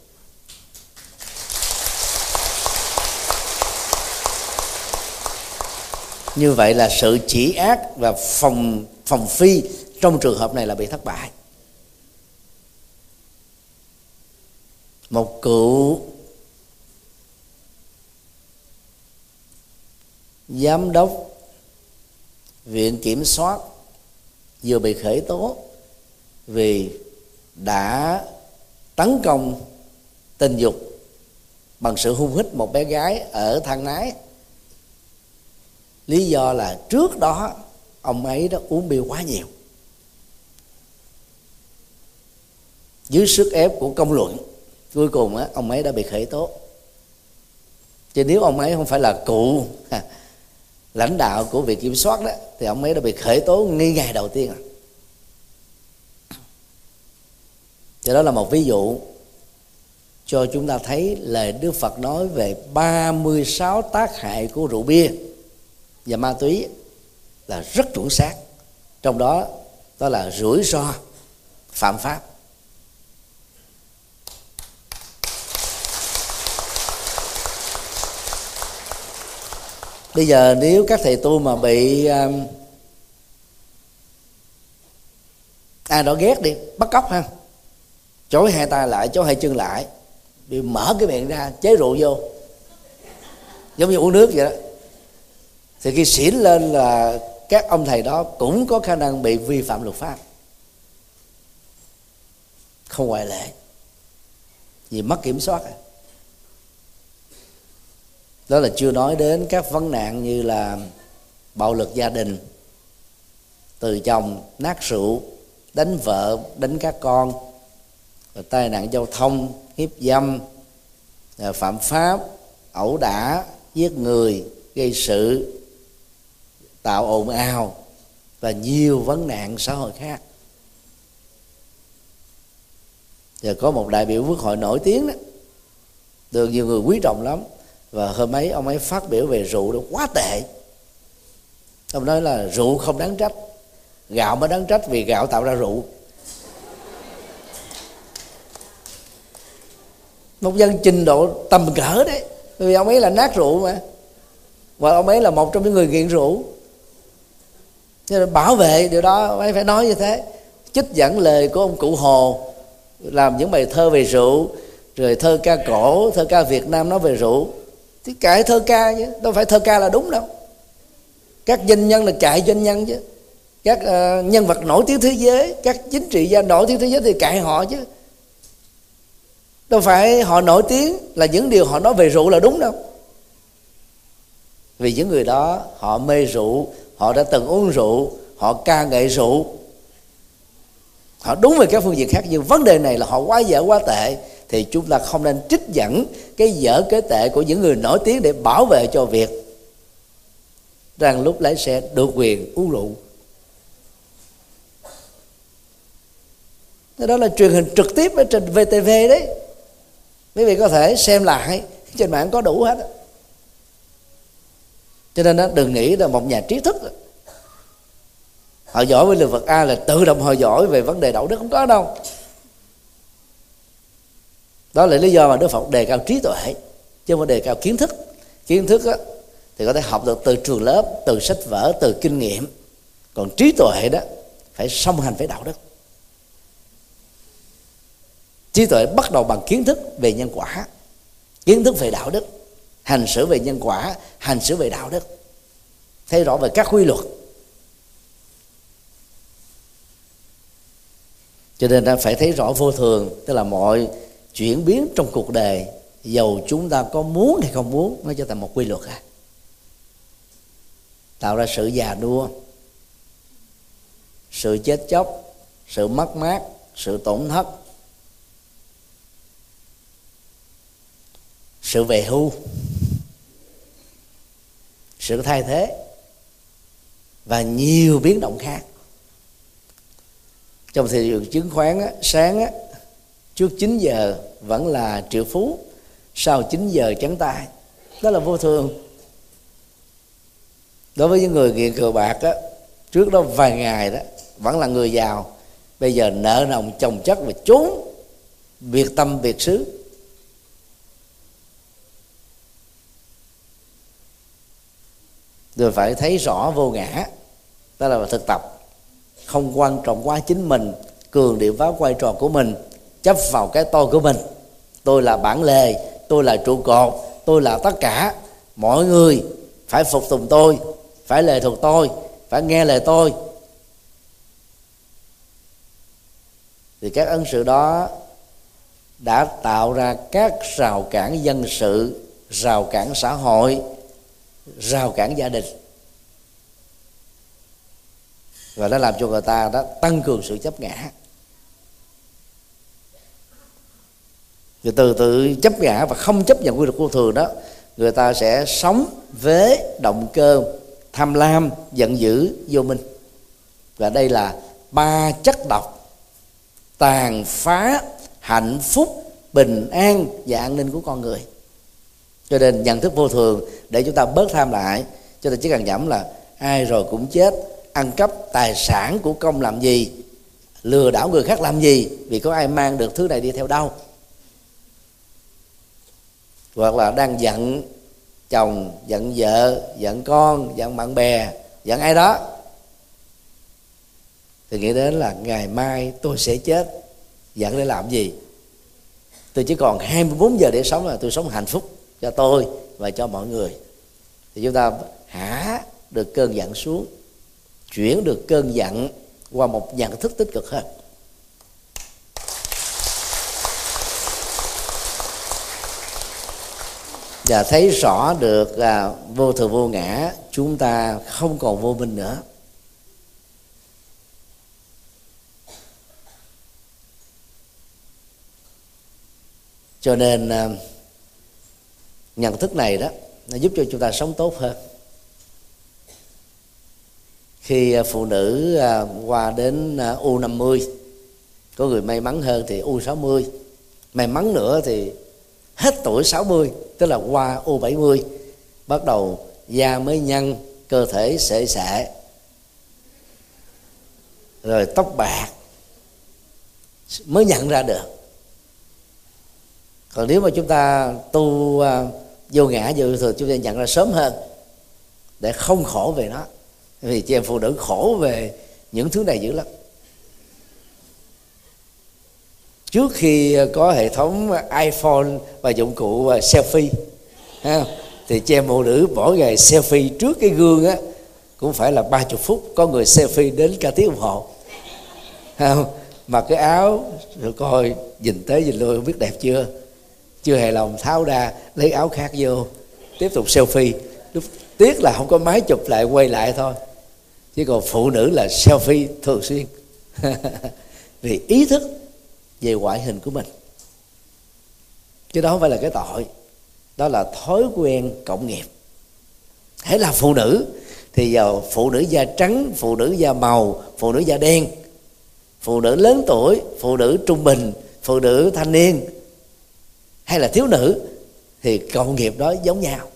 Như vậy là sự chỉ ác và phòng phòng phi trong trường hợp này là bị thất bại. Một cựu giám đốc viện kiểm soát vừa bị khởi tố vì đã tấn công tình dục bằng sự hung hít một bé gái ở Thang Nái. Lý do là trước đó ông ấy đã uống bia quá nhiều. Dưới sức ép của công luận, cuối cùng á, ông ấy đã bị khởi tố. Chứ nếu ông ấy không phải là cựu lãnh đạo của viện kiểm soát đó, thì ông ấy đã bị khởi tố ngay ngày đầu tiên à. Thì đó là một ví dụ cho chúng ta thấy lời Đức Phật nói về ba mươi sáu tác hại của rượu bia và ma túy là rất chuẩn xác. Trong đó đó là rủi ro phạm pháp. Bây giờ nếu các thầy tu mà bị um, ai đó ghét đi, bắt cóc ha, chối hai tay lại, chối hai chân lại, bị mở cái miệng ra chế rượu vô, giống như uống nước vậy đó, thì khi xỉn lên là các ông thầy đó cũng có khả năng bị vi phạm luật pháp, không ngoại lệ, vì mất kiểm soát. Đó là chưa nói đến các vấn nạn như là bạo lực gia đình, từ chồng nát rượu, đánh vợ, đánh các con, rồi tai nạn giao thông, hiếp dâm, phạm pháp, ẩu đả, giết người, gây sự, tạo ồn ào và nhiều vấn nạn xã hội khác. Giờ có một đại biểu quốc hội nổi tiếng đó, được nhiều người quý trọng lắm, và hôm ấy ông ấy phát biểu về rượu đó quá tệ. Ông nói là rượu không đáng trách, gạo mới đáng trách vì gạo tạo ra rượu. Một dân trình độ tầm cỡ đấy, vì ông ấy là nát rượu mà, và ông ấy là một trong những người nghiện rượu, cho nên bảo vệ điều đó ông ấy phải nói như thế. Trích dẫn lời của ông cụ Hồ làm những bài thơ về rượu, rồi thơ ca cổ, thơ ca Việt Nam nói về rượu, thì cãi thơ ca chứ đâu phải thơ ca là đúng đâu. Các doanh nhân là cãi doanh nhân chứ, các uh, nhân vật nổi tiếng thế giới, các chính trị gia nổi tiếng thế giới thì cãi họ chứ, đâu phải họ nổi tiếng là những điều họ nói về rượu là đúng đâu. Vì những người đó họ mê rượu, họ đã từng uống rượu, họ ca ngợi rượu, họ đúng về các phương diện khác, nhưng vấn đề này là họ quá dở quá tệ, thì chúng ta không nên trích dẫn cái dở cái tệ của những người nổi tiếng để bảo vệ cho việc rằng lúc lái xe được quyền uống rượu. Đó là truyền hình trực tiếp ở trên vê tê vê đấy, quý vị có thể xem lại, trên mạng có đủ hết. Cho nên đó, đừng nghĩ là một nhà trí thức họ giỏi với lĩnh vực A là tự động họ giỏi về vấn đề đạo đức, không có đâu. Đó là lý do mà Đức Phật đề cao trí tuệ, chứ không phải đề cao kiến thức. Kiến thức á, thì có thể học được từ trường lớp, từ sách vở, từ kinh nghiệm. Còn trí tuệ đó phải song hành với đạo đức. Trí tuệ bắt đầu bằng kiến thức về nhân quả, kiến thức về đạo đức, hành xử về nhân quả, hành xử về đạo đức, thấy rõ về các quy luật. Cho nên ta phải thấy rõ vô thường, tức là mọi chuyển biến trong cuộc đời, dầu chúng ta có muốn hay không muốn, nó trở thành một quy luật à. Tạo ra sự già nua, sự chết chóc, sự mất mát, sự tổn thất, sự về hưu, sự thay thế và nhiều biến động khác. Trong thị trường chứng khoán á, sáng á, trước chín giờ vẫn là triệu phú, sau chín giờ trắng tay. Đó là vô thường. Đối với những người nghiện cờ bạc á, trước đó vài ngày đó vẫn là người giàu, bây giờ nợ nần chồng chất và trốn biệt tâm biệt xứ. Rồi phải thấy rõ vô ngã, đó là thực tập, không quan trọng quá chính mình, cường điệu vào vai trò của mình, chấp vào cái tôi của mình. Tôi là bản lề, tôi là trụ cột, tôi là tất cả. Mọi người phải phục tùng tôi, phải lệ thuộc tôi, phải nghe lời tôi. Thì các ân sự đó đã tạo ra các rào cản dân sự, rào cản xã hội, rào cản gia đình, và nó làm cho người ta đó tăng cường sự chấp ngã. Rồi từ từ chấp ngã và không chấp nhận quy luật vô thường đó, người ta sẽ sống với động cơ tham lam, giận dữ, vô minh. Và đây là ba chất độc tàn phá hạnh phúc, bình an và an ninh của con người. Cho nên nhận thức vô thường để chúng ta bớt tham lại. Cho nên chỉ cần nhẩm là ai rồi cũng chết, ăn cắp tài sản của công làm gì, lừa đảo người khác làm gì, vì có ai mang được thứ này đi theo đâu. Hoặc là đang giận chồng, giận vợ, giận con, giận bạn bè, giận ai đó, thì nghĩ đến là ngày mai tôi sẽ chết, giận để làm gì? Tôi chỉ còn hai mươi bốn giờ để sống, là tôi sống hạnh phúc cho tôi và cho mọi người. Thì chúng ta hạ được cơn giận xuống, chuyển được cơn giận qua một nhận thức tích cực hơn. Và thấy rõ được là vô thường vô ngã, chúng ta không còn vô minh nữa. Cho nên nhận thức này đó, nó giúp cho chúng ta sống tốt hơn. Khi phụ nữ qua đến u năm mươi, có người may mắn hơn thì u sáu mươi, may mắn nữa thì hết tuổi sáu mươi, tức là qua u bảy mươi, bắt đầu da mới nhăn, cơ thể sệ sệ, rồi tóc bạc, mới nhận ra được. Còn nếu mà chúng ta tu uh, vô ngã vô thường, chúng ta nhận ra sớm hơn để không khổ về nó. Vì chị em phụ nữ khổ về những thứ này dữ lắm. Trước khi có hệ thống iPhone và dụng cụ selfie ha, thì chị em phụ nữ mỗi ngày selfie trước cái gương á cũng phải là ba mươi phút, có người selfie đến cả tiếng đồng hồ. Mặc cái áo rồi coi nhìn tới nhìn lui không biết đẹp chưa, chưa hài lòng tháo ra lấy áo khác vô tiếp tục selfie. Lúc tiếc là không có máy chụp lại quay lại thôi, chứ còn phụ nữ là selfie thường xuyên. Vì ý thức về ngoại hình của mình, chứ đó không phải là cái tội, đó là thói quen cộng nghiệp. Hãy là phụ nữ thì giờ phụ nữ da trắng, phụ nữ da màu, phụ nữ da đen, phụ nữ lớn tuổi, phụ nữ trung bình, phụ nữ thanh niên hay là thiếu nữ, thì cộng nghiệp đó giống nhau.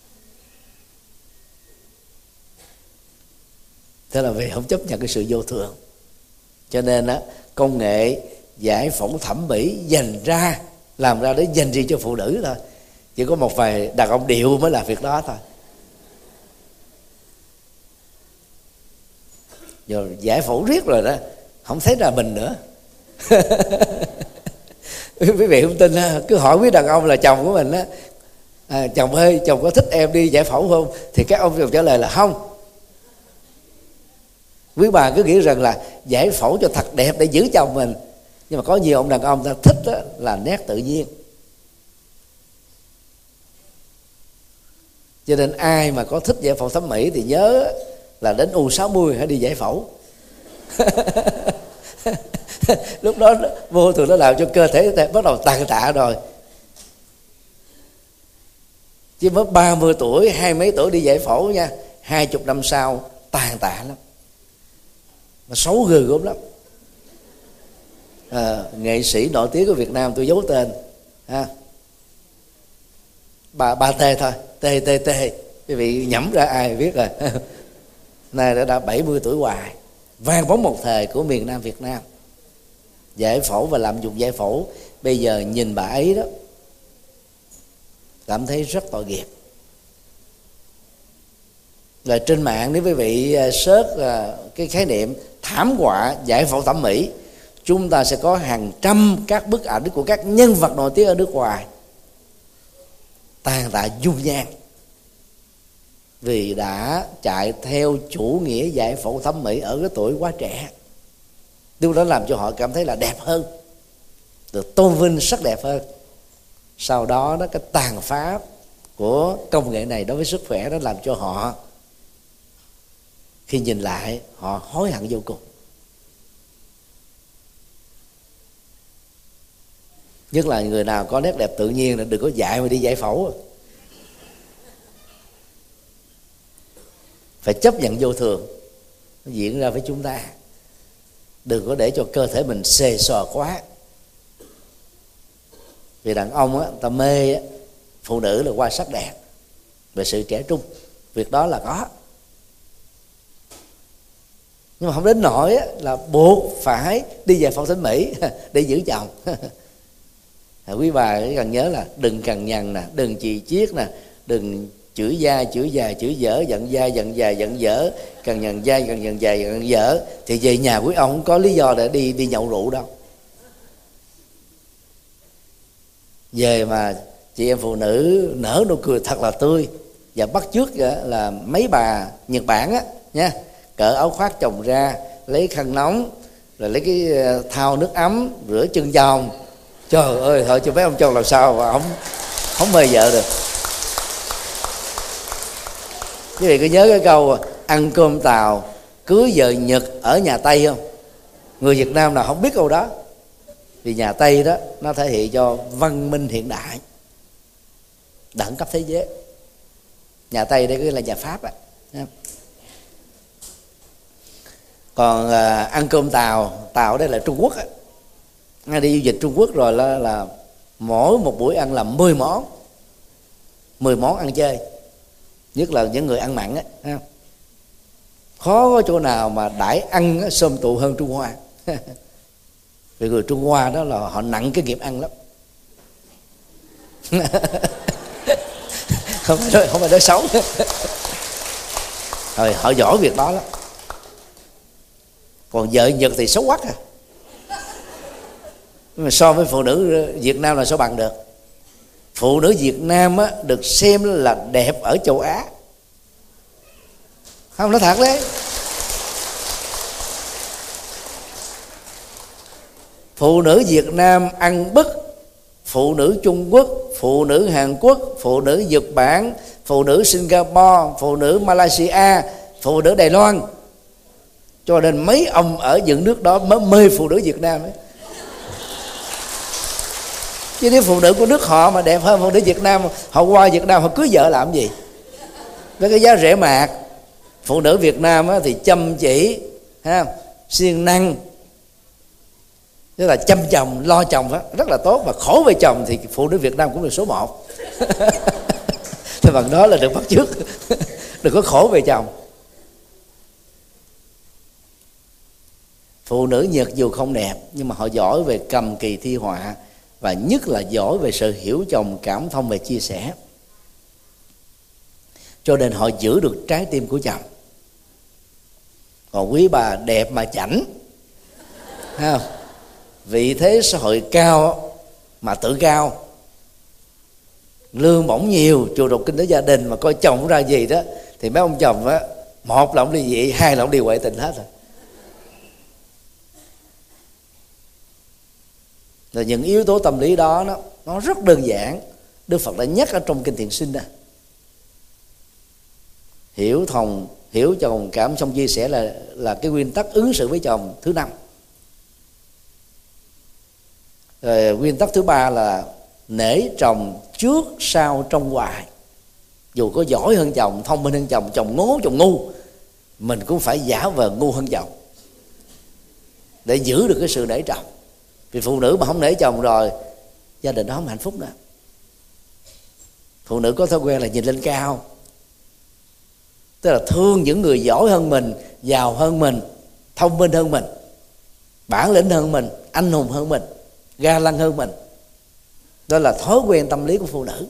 Thế là vì không chấp nhận cái sự vô thường, cho nên á, công nghệ giải phẫu thẩm mỹ dành ra, làm ra để dành riêng cho phụ nữ thôi. Chỉ có một vài đàn ông điệu mới làm việc đó thôi. Rồi giải phẫu riết rồi đó, không thấy ra mình nữa. Quý vị không tin, cứ hỏi quý đàn ông là chồng của mình á, à, chồng ơi chồng có thích em đi giải phẫu không, thì các ông chồng trả lời là không. Quý bà cứ nghĩ rằng là giải phẫu cho thật đẹp để giữ chồng mình, nhưng mà có nhiều ông đàn ông ta thích đó là nét tự nhiên. Cho nên ai mà có thích giải phẫu thẩm mỹ thì nhớ là đến U sáu mươi hãy đi giải phẫu. Lúc đó vô thường nó làm cho cơ thể bắt đầu tàn tạ rồi. Chứ mới ba mươi tuổi, hai mấy tuổi đi giải phẫu nha, hai chục năm sau tàn tạ lắm, mà xấu ghê gớm lắm. À, nghệ sĩ nổi tiếng của Việt Nam tôi giấu tên ha, bà ba T thôi, T T T, quý vị nhẩm ra ai biết rồi. Nay đã đã bảy mươi tuổi hoài, vang bóng một thời của miền Nam Việt Nam, giải phẫu và lạm dụng giải phẫu. Bây giờ nhìn bà ấy đó cảm thấy rất tội nghiệp. Là trên mạng nếu quý vị search cái khái niệm thảm họa giải phẫu thẩm mỹ, chúng ta sẽ có hàng trăm các bức ảnh của các nhân vật nổi tiếng ở nước ngoài tàn tạ dung nhan vì đã chạy theo chủ nghĩa giải phẫu thẩm mỹ ở cái tuổi quá trẻ. Điều đó làm cho họ cảm thấy là đẹp hơn, được tôn vinh sắc đẹp hơn. Sau đó đó cái tàn phá của công nghệ này đối với sức khỏe đó làm cho họ khi nhìn lại họ hối hận vô cùng. Nhất là người nào có nét đẹp tự nhiên là đừng có dạy mà đi giải phẫu. Phải chấp nhận vô thường nó diễn ra với chúng ta, đừng có để cho cơ thể mình xề xò quá. Vì đàn ông á, ta mê á, phụ nữ là qua sắc đẹp, về sự trẻ trung, việc đó là có, nhưng mà không đến nỗi á, là buộc phải đi giải phẫu thẩm mỹ để giữ chồng. Quý bà cần nhớ là đừng cằn nhằn nè, đừng chì chiết nè, đừng chửi dai chửi dài chửi dở, giận dai giận dài giận dở, cằn nhằn dai cằn nhằn dài cằn dở, thì về nhà quý ông không có lý do để đi đi nhậu rượu đâu. Về mà chị em phụ nữ nở nụ cười thật là tươi, và bắt chước là mấy bà Nhật Bản á nha, cởi áo khoác chồng ra, lấy khăn nóng, rồi lấy cái thau nước ấm rửa chân chồng. Trời ơi, thôi cho mấy ông chồng làm sao mà không không mê vợ được. Quý vị có nhớ cái câu ăn cơm Tàu cưới vợ Nhật ở nhà Tây không? Người Việt Nam nào không biết câu đó? Vì nhà Tây đó nó thể hiện cho văn minh hiện đại, đẳng cấp thế giới. Nhà Tây đây là nhà Pháp á. Còn à, ăn cơm Tàu, Tàu đây là Trung Quốc á. Ngay đi du lịch Trung Quốc rồi là, là mỗi một buổi ăn là mười món, mười món ăn chơi, nhất là những người ăn mặn á. Khó có chỗ nào mà đãi ăn xôm tụ hơn Trung Hoa. Vì người Trung Hoa đó là họ nặng cái nghiệp ăn lắm. Không phải nói, không phải nói xấu. Rồi họ giỏi việc đó lắm. Còn vợ Nhật thì xấu quắc à. Nhưng mà so với phụ nữ Việt Nam là sao bằng được. Phụ nữ Việt Nam á, được xem là đẹp ở châu Á. Không, nói thật đấy. Phụ nữ Việt Nam ăn bức phụ nữ Trung Quốc, phụ nữ Hàn Quốc, phụ nữ Nhật Bản, phụ nữ Singapore, phụ nữ Malaysia, phụ nữ Đài Loan. Cho nên mấy ông ở những nước đó mới mê phụ nữ Việt Nam ấy. Chứ nếu phụ nữ của nước họ mà đẹp hơn phụ nữ Việt Nam, họ qua Việt Nam họ cưới vợ làm gì? Với cái giá rẻ mạt. Phụ nữ Việt Nam thì chăm chỉ, ha, siêng năng, tức là chăm chồng, lo chồng đó, rất là tốt. Và khổ về chồng thì phụ nữ Việt Nam cũng được số một. Thì bằng đó là được bắt chước. Đừng có khổ về chồng. Phụ nữ Nhật dù không đẹp nhưng mà họ giỏi về cầm kỳ thi họa, và nhất là giỏi về sự hiểu chồng, cảm thông và chia sẻ. Cho nên họ giữ được trái tim của chồng. Còn quý bà đẹp mà chảnh, ha, vị thế xã hội cao mà tự cao, lương bổng nhiều, chủ động kinh tế gia đình, mà coi chồng cũng ra gì đó thì mấy ông chồng á, một là ông ly dị, hai là ông đi ngoại tình hết rồi. Rồi những yếu tố tâm lý đó nó, nó rất đơn giản. Đức Phật đã nhắc ở trong kinh Thiện Sinh đó. Hiểu thòng, hiểu chồng cảm xong chia sẻ là là cái nguyên tắc ứng xử với chồng thứ năm. Rồi nguyên tắc thứ ba là nể chồng trước sau trong hoài. Dù có giỏi hơn chồng, thông minh hơn chồng, chồng ngố chồng ngu, mình cũng phải giả vờ ngu hơn chồng để giữ được cái sự nể chồng. Vì phụ nữ mà không nể chồng rồi, gia đình đó không hạnh phúc nữa. Phụ nữ có thói quen là nhìn lên cao, tức là thương những người giỏi hơn mình, giàu hơn mình, thông minh hơn mình, bản lĩnh hơn mình, anh hùng hơn mình, ga lăng hơn mình. Đó là thói quen tâm lý của phụ nữ.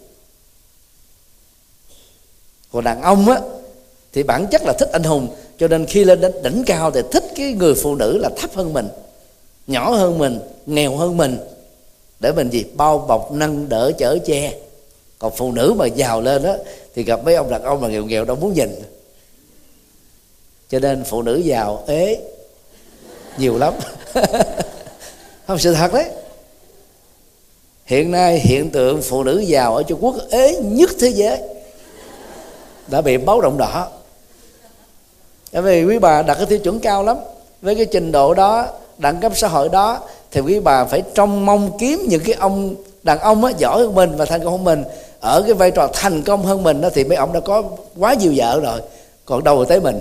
Còn đàn ông á thì bản chất là thích anh hùng, cho nên khi lên đến đỉnh cao thì thích cái người phụ nữ là thấp hơn mình, nhỏ hơn mình, nghèo hơn mình, để mình gì bao bọc, nâng đỡ, chở che. Còn phụ nữ mà giàu lên đó thì gặp mấy ông đàn ông mà nghèo nghèo đâu muốn nhìn. Cho nên phụ nữ giàu ế nhiều lắm. Không, sự thật đấy. Hiện nay hiện tượng phụ nữ giàu ở Trung Quốc ế nhất thế giới, đã bị báo động đỏ. Bởi vì quý bà đặt cái tiêu chuẩn cao lắm. Với cái trình độ đó, đẳng cấp xã hội đó, thì quý bà phải trông mong kiếm những cái ông đàn ông á, giỏi hơn mình và thành công hơn mình, ở cái vai trò thành công hơn mình đó, thì mấy ông đã có quá nhiều vợ rồi, còn đâu rồi tới mình.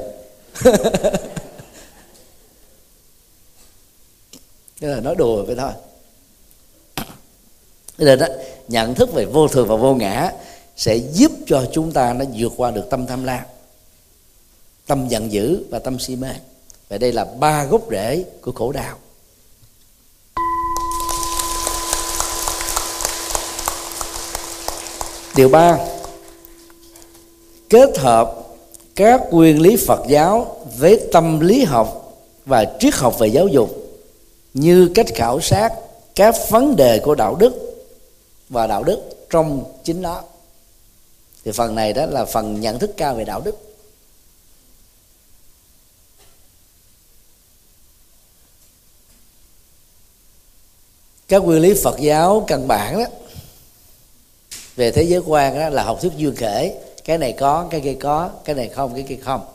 Thế là nói đùa vậy thôi. Cho nên đó, nhận thức về vô thường và vô ngã sẽ giúp cho chúng ta nó vượt qua được tâm tham lam, tâm giận dữ và tâm si mê. Và đây là ba gốc rễ của khổ đau. Điều ba, kết hợp các nguyên lý Phật giáo với tâm lý học và triết học về giáo dục, như cách khảo sát các vấn đề của đạo đức và đạo đức trong chính nó. Thì phần này đó là phần nhận thức cao về đạo đức. Các nguyên lý Phật giáo căn bản đó về thế giới quan đó là học thuyết duyên khởi, cái này có, cái kia có, cái này không, cái kia không.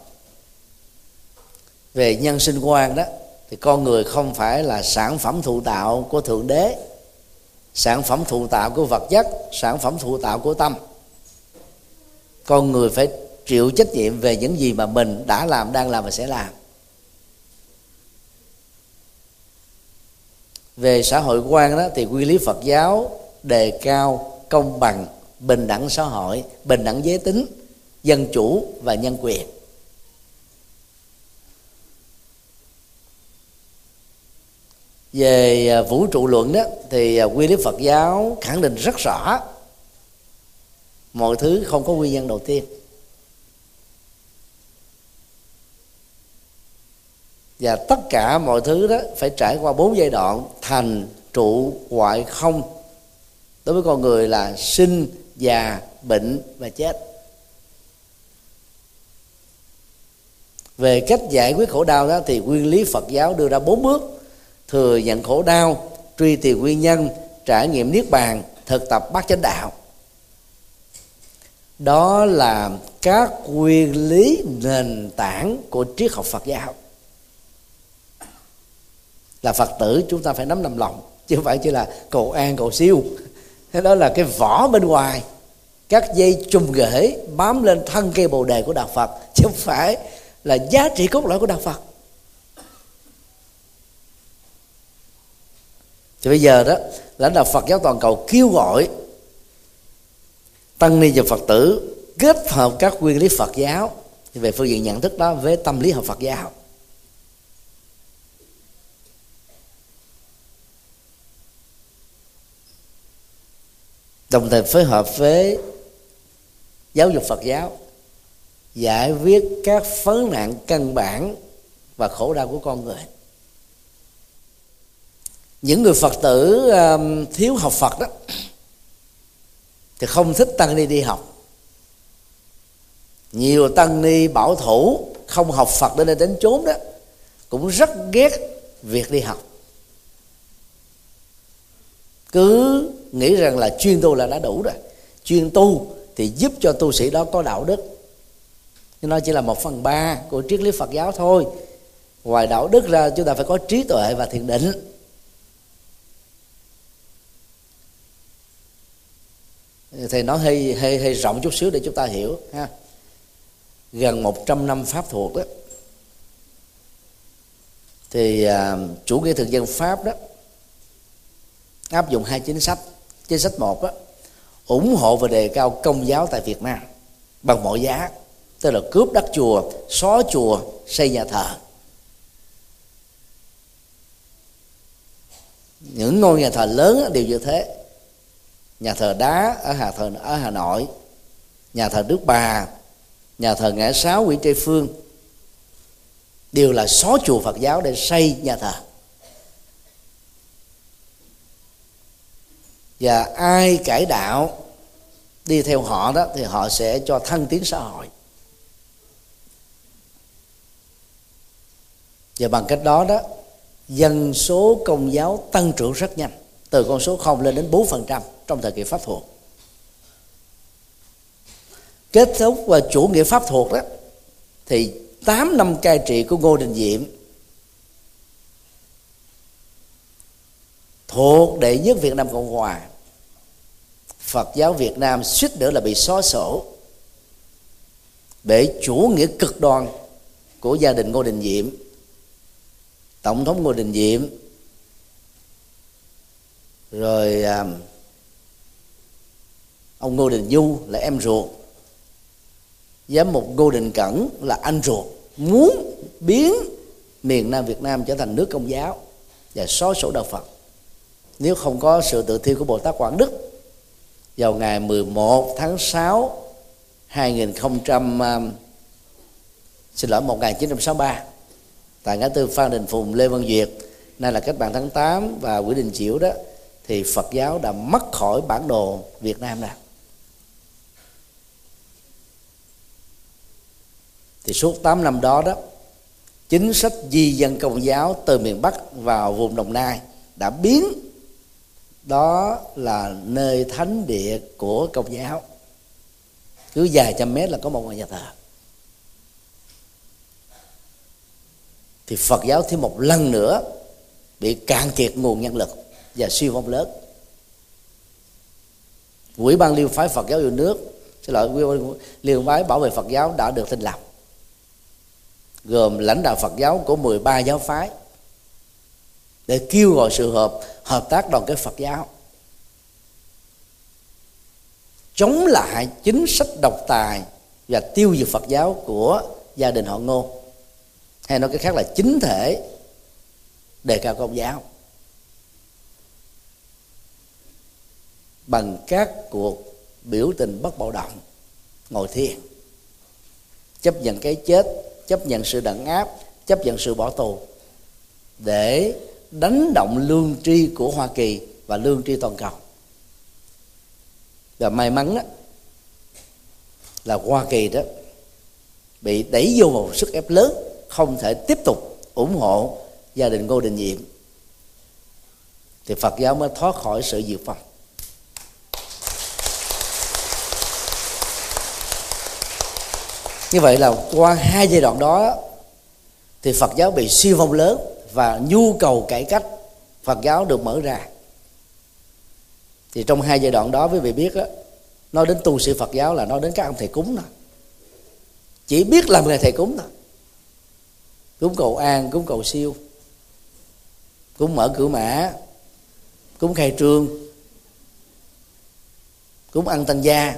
Về nhân sinh quan đó thì con người không phải là sản phẩm thụ tạo của Thượng Đế, sản phẩm thụ tạo của vật chất, sản phẩm thụ tạo của tâm. Con người phải chịu trách nhiệm về những gì mà mình đã làm, đang làm và sẽ làm. Về xã hội quan đó thì nguyên lý Phật giáo đề cao công bằng, bình đẳng xã hội, bình đẳng giới tính, dân chủ và nhân quyền. Về vũ trụ luận đó thì nguyên lý Phật giáo khẳng định rất rõ mọi thứ không có nguyên nhân đầu tiên, và tất cả mọi thứ đó phải trải qua bốn giai đoạn: thành, trụ, hoại, không. Đối với con người là sinh, già, bệnh và chết. Về cách giải quyết khổ đau đó thì nguyên lý Phật giáo đưa ra bốn bước: thừa nhận khổ đau, truy tìm nguyên nhân, trải nghiệm niết bàn, thực tập bát chánh đạo. Đó là các nguyên lý nền tảng của triết học Phật giáo. Là Phật tử chúng ta phải nắm nằm lòng, chứ không phải chỉ là cầu an cầu siêu. Thế đó là cái vỏ bên ngoài, các dây chùm ghế bám lên thân cây bồ đề của đạo Phật, chứ không phải là giá trị cốt lõi của đạo Phật. Thì bây giờ đó, lãnh đạo Phật giáo toàn cầu kêu gọi tăng ni và Phật tử kết hợp các nguyên lý Phật giáo về phương diện nhận thức đó với tâm lý học Phật giáo. Đồng thời phối hợp với giáo dục Phật giáo giải quyết các vấn nạn căn bản và khổ đau của con người. Những người Phật tử thiếu học Phật đó thì không thích tăng ni đi học. Nhiều tăng ni bảo thủ không học Phật đến đây đến chốn đó cũng rất ghét việc đi học, cứ nghĩ rằng là chuyên tu là đã đủ rồi. Chuyên tu thì giúp cho tu sĩ đó có đạo đức, nhưng nó chỉ là một phần ba của triết lý Phật giáo thôi. Ngoài đạo đức ra chúng ta phải có trí tuệ và thiền định. Thầy nói hơi hơi hơi rộng chút xíu để chúng ta hiểu ha. Gần một trăm năm pháp thuộc đó, thì à, chủ nghĩa thực dân Pháp đó áp dụng hai chính sách. Chính sách một đó, ủng hộ và đề cao công giáo tại Việt Nam bằng mọi giá, tức là cướp đất chùa, xóa chùa, xây nhà thờ. Những ngôi nhà thờ lớn đều như thế. Nhà thờ đá ở Hà Thờ ở Hà Nội, nhà thờ Đức Bà, nhà thờ Ngã Sáu Nguyễn Tri Phương đều là xóa chùa Phật giáo để xây nhà thờ. Và ai cải đạo đi theo họ đó thì họ sẽ cho thăng tiến xã hội. Và bằng cách đó đó, dân số Công giáo tăng trưởng rất nhanh, từ con số không lên đến bốn phần trăm trong thời kỳ Pháp thuộc. Kết thúc và chủ nghĩa Pháp thuộc đó thì tám năm cai trị của Ngô Đình Diệm thuộc đệ nhất Việt Nam Cộng Hòa, Phật giáo Việt Nam suýt nữa là bị xóa sổ bởi chủ nghĩa cực đoan của gia đình Ngô Đình Diệm. Tổng thống Ngô Đình Diệm, rồi à, ông Ngô Đình Du là em ruột, giám mục Ngô Đình Cẩn là anh ruột, muốn biến miền Nam Việt Nam trở thành nước Công giáo và xóa sổ đạo Phật. Nếu không có sự tự thiêu của Bồ Tát Quảng Đức vào ngày mười một tháng sáu hai nghìn không trăm xin lỗi một nghìn chín trăm sáu mươi ba tại ngã tư Phan Đình Phùng, Lê Văn Duyệt, nay là Cách mạng tháng tám và Nguyễn Đình Chiểu đó, thì Phật giáo đã mất khỏi bản đồ Việt Nam nào. Thì suốt tám năm đó đó, chính sách di dân Công giáo từ miền Bắc vào vùng Đồng Nai đã biến đó là nơi thánh địa của Công giáo. Cứ vài trăm mét là có một ngôi nhà thờ. Thì Phật giáo thêm một lần nữa bị cạn kiệt nguồn nhân lực và suy vong lớn. Ủy ban Liên phái Phật giáo yêu nước, xin lỗi, Liên phái bảo vệ Phật giáo đã được thành lập, gồm lãnh đạo Phật giáo của mười ba giáo phái, để kêu gọi sự hợp hợp tác đoàn kết Phật giáo, chống lại chính sách độc tài và tiêu diệt Phật giáo của gia đình họ Ngô, hay nói cái khác là chính thể đề cao Công giáo, bằng các cuộc biểu tình bất bạo động, ngồi thiền, chấp nhận cái chết, chấp nhận sự đàn áp, chấp nhận sự bỏ tù, để đánh động lương tri của Hoa Kỳ và lương tri toàn cầu. Và may mắn đó, là Hoa Kỳ đó bị đẩy vô một sức ép lớn, không thể tiếp tục ủng hộ gia đình Ngô Đình Diệm, thì Phật giáo mới thoát khỏi sự diệt vong. Như vậy là qua hai giai đoạn đó thì Phật giáo bị suy vong lớn và nhu cầu cải cách Phật giáo được mở ra. Thì trong hai giai đoạn đó quý vị biết đó, nói đến tu sĩ Phật giáo là nói đến các ông thầy cúng thôi, chỉ biết làm nghề thầy cúng thôi, cúng cầu an, cúng cầu siêu, cúng mở cửa mã, cúng khai trương, cúng ăn tăng gia.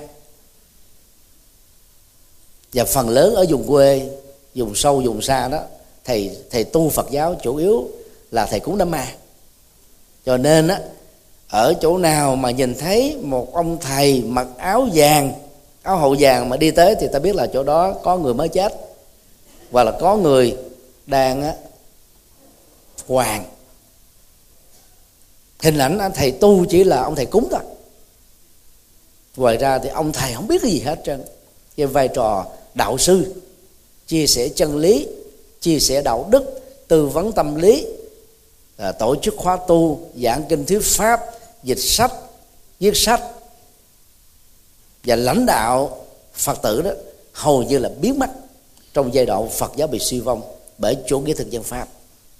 Và phần lớn ở vùng quê, vùng sâu, vùng xa đó, thầy thầy tu Phật giáo chủ yếu là thầy cúng đám ma. Cho nên á, ở chỗ nào mà nhìn thấy một ông thầy mặc áo vàng, áo hậu vàng mà đi tới thì ta biết là chỗ đó có người mới chết, hoặc là có người đang á, hoàng. Hình ảnh thầy tu chỉ là ông thầy cúng thôi. Ngoài ra thì ông thầy không biết cái gì hết trơn. Cái vai trò đạo sư, chia sẻ chân lý, chia sẻ đạo đức, tư vấn tâm lý, à, tổ chức khóa tu, giảng kinh thuyết pháp, dịch sách, viết sách và lãnh đạo Phật tử đó hầu như là biến mất trong giai đoạn Phật giáo bị suy vong bởi chủ nghĩa thực dân Pháp.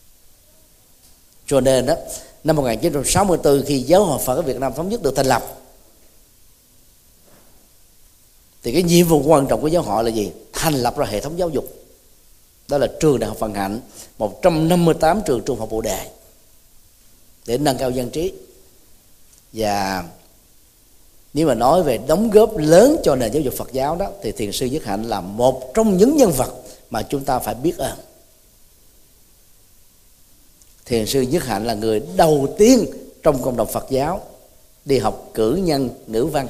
Cho nên đó, năm một nghìn chín trăm sáu mươi tư khi Giáo hội Phật ở Việt Nam thống nhất được thành lập, thì cái nhiệm vụ quan trọng của giáo hội là gì? Thành lập ra hệ thống giáo dục. Đó là trường Đại học Vận Hạnh, một trăm năm mươi tám trường trung học Bồ Đề, để nâng cao dân trí. Và nếu mà nói về đóng góp lớn cho nền giáo dục Phật giáo đó, thì Thiền sư Nhất Hạnh là một trong những nhân vật mà chúng ta phải biết ơn. Thiền sư Nhất Hạnh là người đầu tiên trong cộng đồng Phật giáo đi học cử nhân ngữ văn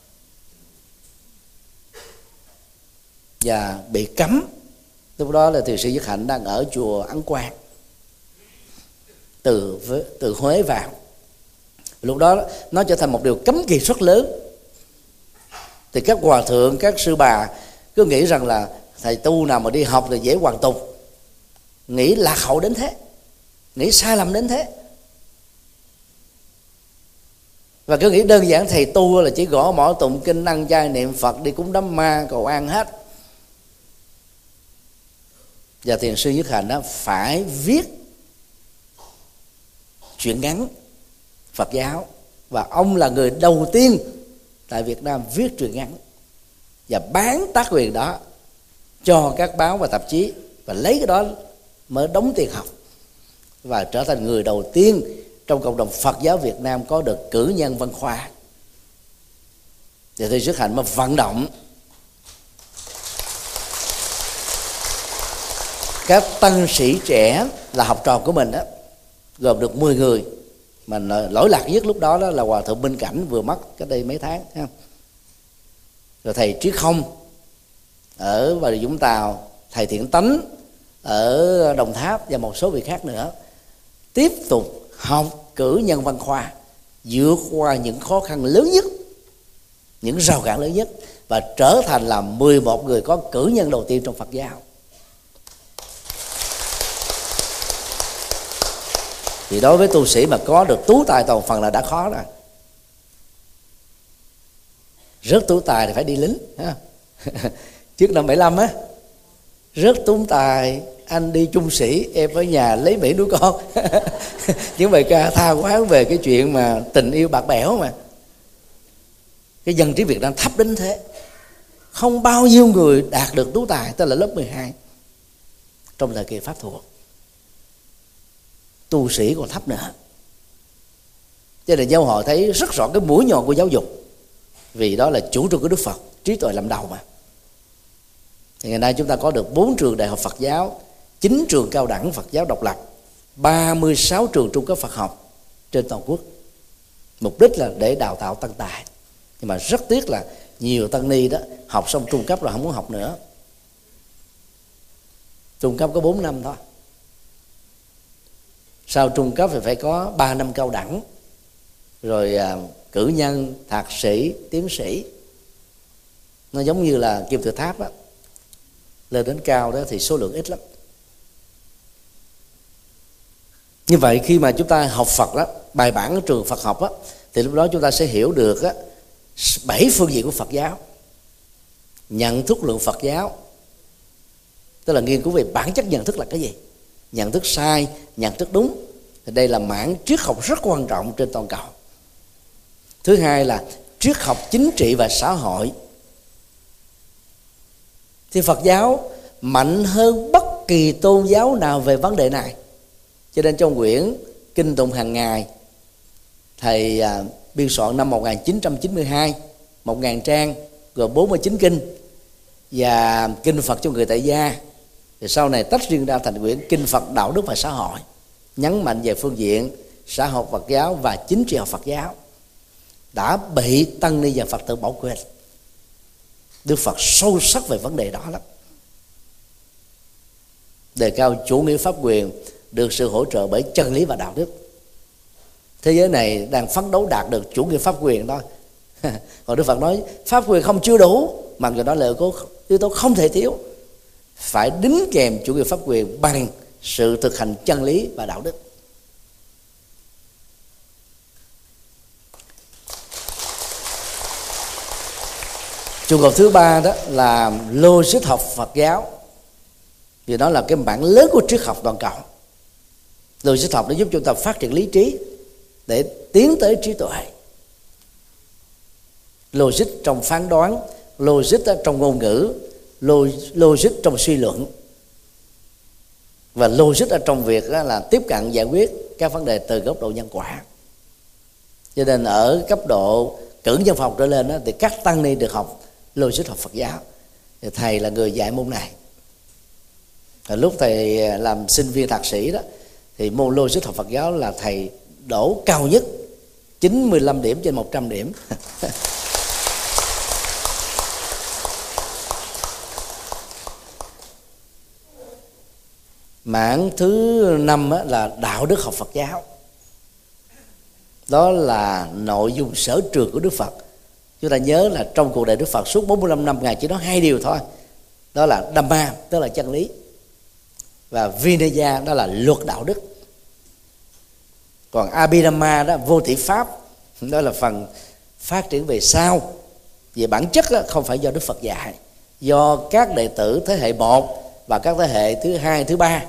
và bị cấm. Lúc đó là Thiền sư Nhất Hạnh đang ở chùa Ấn Quang, từ từ Huế vào. Lúc đó nó trở thành một điều cấm kỵ rất lớn. Thì các hòa thượng, các sư bà cứ nghĩ rằng là thầy tu nào mà đi học thì dễ hoàn tục, nghĩ lạc hậu đến thế, nghĩ sai lầm đến thế, và cứ nghĩ đơn giản thầy tu là chỉ gõ mõ tụng kinh, ăn chay niệm Phật, đi cúng đám ma cầu an hết. Và Thiền sư Nhất Hạnh đó phải viết truyện ngắn Phật giáo, và ông là người đầu tiên tại Việt Nam viết truyện ngắn và bán tác quyền đó cho các báo và tạp chí, và lấy cái đó mới đóng tiền học, và trở thành người đầu tiên trong cộng đồng Phật giáo Việt Nam có được cử nhân văn khoa. Thì Thiền sư Nhất Hạnh mà vận động các tăng sĩ trẻ là học trò của mình đó, gồm được mười người, mà lỗi lạc nhất lúc đó, đó là Hòa thượng Minh Cảnh vừa mất cách đây mấy tháng, rồi thầy Triết Không ở Bà Rịa Vũng Tàu, thầy Thiện Tánh ở Đồng Tháp và một số vị khác nữa tiếp tục học cử nhân văn khoa, vượt qua những khó khăn lớn nhất, những rào cản lớn nhất, và trở thành là mười một người có cử nhân đầu tiên trong Phật giáo. Thì đối với tu sĩ mà có được tú tài toàn phần là đã khó rồi. Rớt tú tài thì phải đi lính. Trước năm bảy lăm á, rớt tú tài anh đi trung sĩ, em ở nhà lấy Mỹ nuôi con. Những bài ca tha hóa về cái chuyện mà tình yêu bạc bẽo mà. Cái dân trí Việt Nam thấp đến thế. Không bao nhiêu người đạt được tú tài, tức là lớp mười hai trong thời kỳ Pháp thuộc. Tu sĩ còn thấp nữa. Cho nên giáo hội thấy rất rõ cái mũi nhọn của giáo dục, vì đó là chủ trương của Đức Phật, trí tuệ làm đầu mà. Thì ngày nay chúng ta có được bốn trường đại học Phật giáo, chín trường cao đẳng Phật giáo độc lập, ba mươi sáu trường trung cấp Phật học trên toàn quốc. Mục đích là để đào tạo tăng tài. Nhưng mà rất tiếc là nhiều tăng ni đó học xong trung cấp rồi không muốn học nữa. Trung cấp có bốn năm thôi. Sau trung cấp thì phải có ba năm cao đẳng, rồi à, cử nhân, thạc sĩ, tiến sĩ. Nó giống như là kim tự tháp á, lên đến cao đó thì số lượng ít lắm. Như vậy khi mà chúng ta học Phật đó, bài bản ở trường Phật học á, thì lúc đó chúng ta sẽ hiểu được á, bảy phương diện của Phật giáo. Nhận thức lượng Phật giáo, tức là nghiên cứu về bản chất nhận thức là cái gì, nhận thức sai, nhận thức đúng. Thì đây là mảng triết học rất quan trọng trên toàn cầu. Thứ hai là triết học chính trị và xã hội. Thì Phật giáo mạnh hơn bất kỳ tôn giáo nào về vấn đề này. Cho nên trong quyển Kinh Tụng Hàng Ngày, thầy à, biên soạn năm một nghìn chín trăm chín mươi hai, một nghìn trang, gồm bốn mươi chín kinh và kinh Phật cho người tại gia. Thì sau này tách riêng ra thành quyển Kinh Phật Đạo Đức và Xã hội, nhấn mạnh về phương diện xã hội Phật giáo và chính trị học Phật giáo, đã bị tăng ni và Phật tử bỏ quên. Đức Phật sâu sắc về vấn đề đó lắm, đề cao chủ nghĩa pháp quyền, được sự hỗ trợ bởi chân lý và đạo đức. Thế giới này đang phấn đấu đạt được chủ nghĩa pháp quyền đó, Còn Đức Phật nói pháp quyền không chưa đủ, mặc dù đó là yếu tố không thể thiếu, phải đính kèm chủ nghĩa pháp quyền bằng sự thực hành chân lý và đạo đức. Trụ cột thứ ba đó là logic học Phật giáo, vì đó là cái mảng lớn của triết học toàn cầu. Logic học nó giúp chúng ta phát triển lý trí để tiến tới trí tuệ. Logic trong phán đoán, logic trong ngôn ngữ, logic trong suy luận, và logic ở trong việc là tiếp cận giải quyết các vấn đề từ góc độ nhân quả. Cho nên ở cấp độ cử nhân học trở lên đó, thì các tăng ni được học logic học Phật giáo. Thì thầy là người dạy môn này. Rồi lúc thầy làm sinh viên thạc sĩ đó, thì môn logic học Phật giáo là thầy đỗ cao nhất, chín mươi lăm điểm trên một trăm điểm. Mảng thứ năm là đạo đức học Phật giáo. Đó là nội dung sở trường của Đức Phật. Chúng ta nhớ là trong cuộc đời Đức Phật suốt bốn mươi lăm năm, Ngài chỉ nói hai điều thôi. Đó là Dhamma, tức là chân lý, và Vinaya, đó là luật đạo đức. Còn Abhidhamma đó, vô thị pháp, đó là phần phát triển về sau. Về bản chất đó, không phải do Đức Phật dạy, do các đệ tử thế hệ một và các thế hệ thứ hai, thứ ba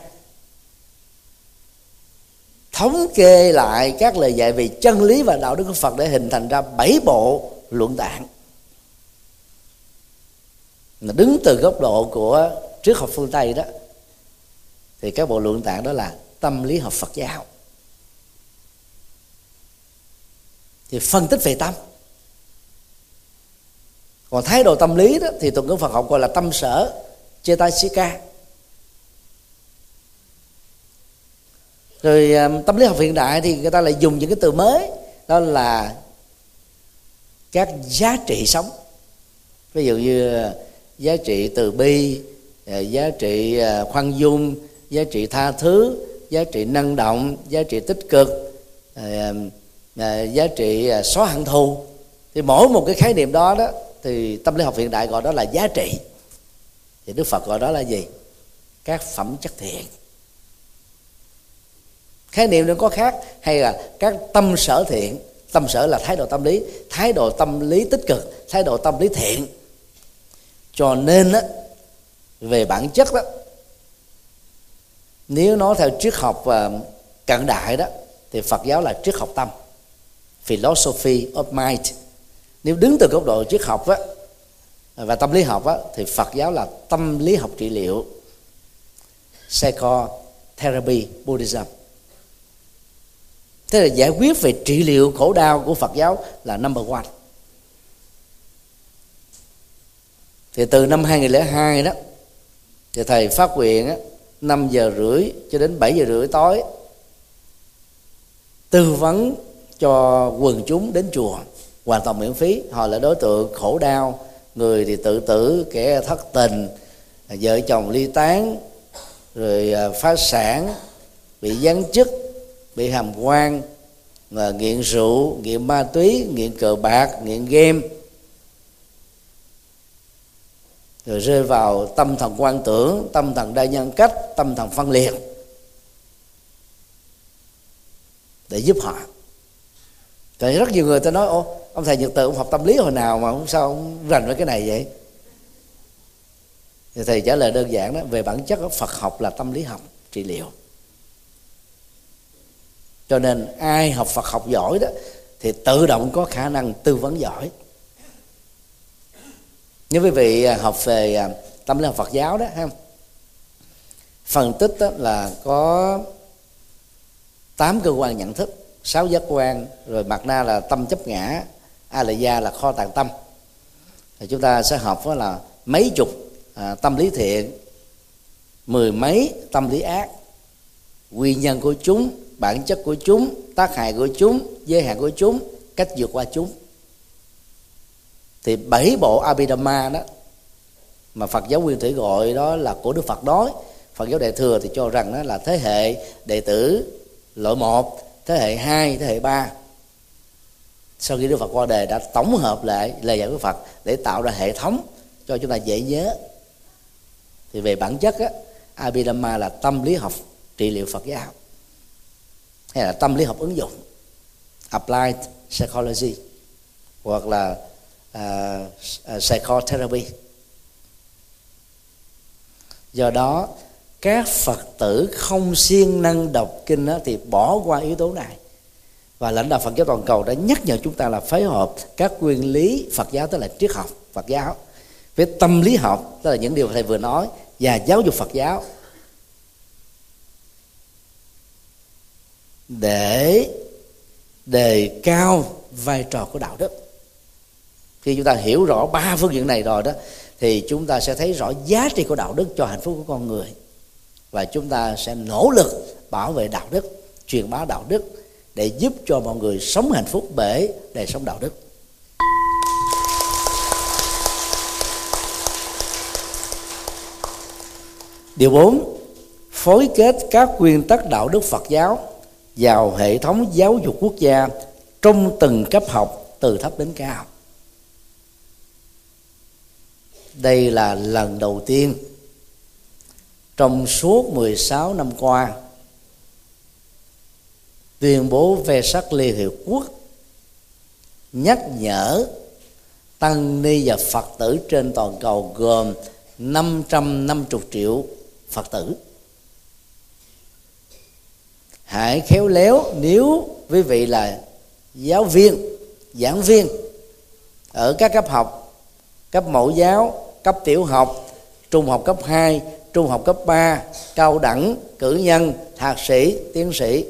thống kê lại các lời dạy về chân lý và đạo đức của Phật để hình thành ra bảy bộ luận tạng. Mà đứng từ góc độ của triết học phương Tây đó, thì các bộ luận tạng đó là tâm lý học Phật giáo. Thì phân tích về tâm. Còn thái độ tâm lý đó thì thuật ngữ Phật học gọi là tâm sở, Cetasika. Rồi tâm lý học hiện đại thì người ta lại dùng những cái từ mới, đó là các giá trị sống. Ví dụ như giá trị từ bi, giá trị khoan dung, giá trị tha thứ, giá trị năng động, giá trị tích cực, giá trị xóa hận thù. Thì mỗi một cái khái niệm đó đó thì tâm lý học hiện đại gọi đó là giá trị. Thì Đức Phật gọi đó là gì? Các phẩm chất thiện. Khái niệm nó có khác, hay là các tâm sở thiện. Tâm sở là thái độ tâm lý, thái độ tâm lý tích cực, thái độ tâm lý thiện. Cho nên á, về bản chất đó, nếu nói theo triết học cận đại đó, thì Phật giáo là triết học tâm, philosophy of mind. Nếu đứng từ góc độ triết học á, và tâm lý học á, thì Phật giáo là tâm lý học trị liệu, psychotherapy Buddhism. Thế là giải quyết về trị liệu khổ đau của Phật giáo là number one. Thì từ năm hai nghìn lẻ hai đó, thì thầy phát nguyện năm giờ rưỡi cho đến bảy giờ rưỡi tối tư vấn cho quần chúng đến chùa hoàn toàn miễn phí. Họ là đối tượng khổ đau, người thì tự tử, kẻ thất tình, vợ chồng ly tán, rồi phá sản, bị giáng chức, bị hàm quan, nghiện rượu, nghiện ma túy, nghiện cờ bạc, nghiện game, rồi rơi vào tâm thần quan tưởng, tâm thần đa nhân cách, tâm thần phân liệt, để giúp họ. Tại rất nhiều người ta nói: ô, ông thầy Nhật Từ ông học tâm lý hồi nào mà không sao ông rành với cái này vậy? Thì thầy trả lời đơn giản đó: về bản chất Phật học là tâm lý học trị liệu. Cho nên ai học Phật học giỏi đó thì tự động có khả năng tư vấn giỏi. Nếu quý vị học về tâm lý học Phật giáo đó ha, phân tích đó là có tám cơ quan nhận thức, sáu giác quan, rồi mặt na là tâm chấp ngã, a la gia là kho tàng tâm. Thì chúng ta sẽ học đó là mấy chục à, tâm lý thiện, mười mấy tâm lý ác, nguyên nhân của chúng, bản chất của chúng, tác hại của chúng, giới hạn của chúng, cách vượt qua chúng. Thì bảy bộ Abhidhamma đó mà Phật giáo Nguyên Thủy gọi đó là của Đức Phật nói. Phật giáo Đại Thừa thì cho rằng đó là thế hệ đệ tử loại một, thế hệ hai, thế hệ ba. sau khi Đức Phật qua đời đã tổng hợp lại lời dạy của Phật để tạo ra hệ thống cho chúng ta dễ nhớ. Thì về bản chất á, Abhidhamma là tâm lý học trị liệu Phật giáo, hay là tâm lý học ứng dụng, applied psychology, hoặc là uh, uh, psychotherapy. Do đó các Phật tử không siêng năng đọc kinh đó, thì bỏ qua yếu tố này. Và lãnh đạo Phật giáo toàn cầu đã nhắc nhở chúng ta là phối hợp các nguyên lý Phật giáo, tức là triết học Phật giáo, với tâm lý học, tức là những điều thầy vừa nói, và giáo dục Phật giáo, để đề cao vai trò của đạo đức. Khi chúng ta hiểu rõ ba phương diện này rồi đó, thì chúng ta sẽ thấy rõ giá trị của đạo đức cho hạnh phúc của con người, và chúng ta sẽ nỗ lực bảo vệ đạo đức, truyền bá đạo đức, để giúp cho mọi người sống hạnh phúc bởi đời sống đạo đức. Điều bốn, phối kết các nguyên tắc đạo đức Phật giáo vào hệ thống giáo dục quốc gia trong từng cấp học từ thấp đến cao. Đây là lần đầu tiên trong suốt mười sáu năm qua, tuyên bố Vesak Liên Hiệp Quốc nhắc nhở tăng ni và Phật tử trên toàn cầu gồm năm trăm năm mươi triệu Phật tử. Hãy khéo léo nếu quý vị là giáo viên, giảng viên ở các cấp học, cấp mẫu giáo, cấp tiểu học, trung học cấp hai, trung học cấp ba, cao đẳng, cử nhân, thạc sĩ, tiến sĩ.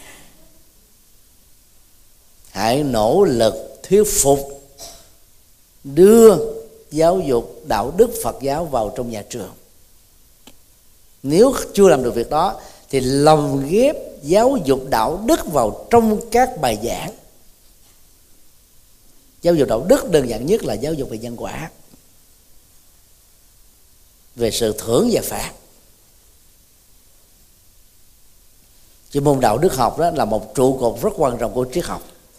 Hãy nỗ lực thuyết phục đưa giáo dục đạo đức Phật giáo vào trong nhà trường. Nếu chưa làm được việc đó thì lồng ghép giáo dục đạo đức vào trong các bài giảng. Giáo dục đạo đức đơn giản nhất là giáo dục về nhân quả, về sự thưởng và phạt. Chứ môn đạo đức học đó là một trụ cột rất quan trọng của triết học.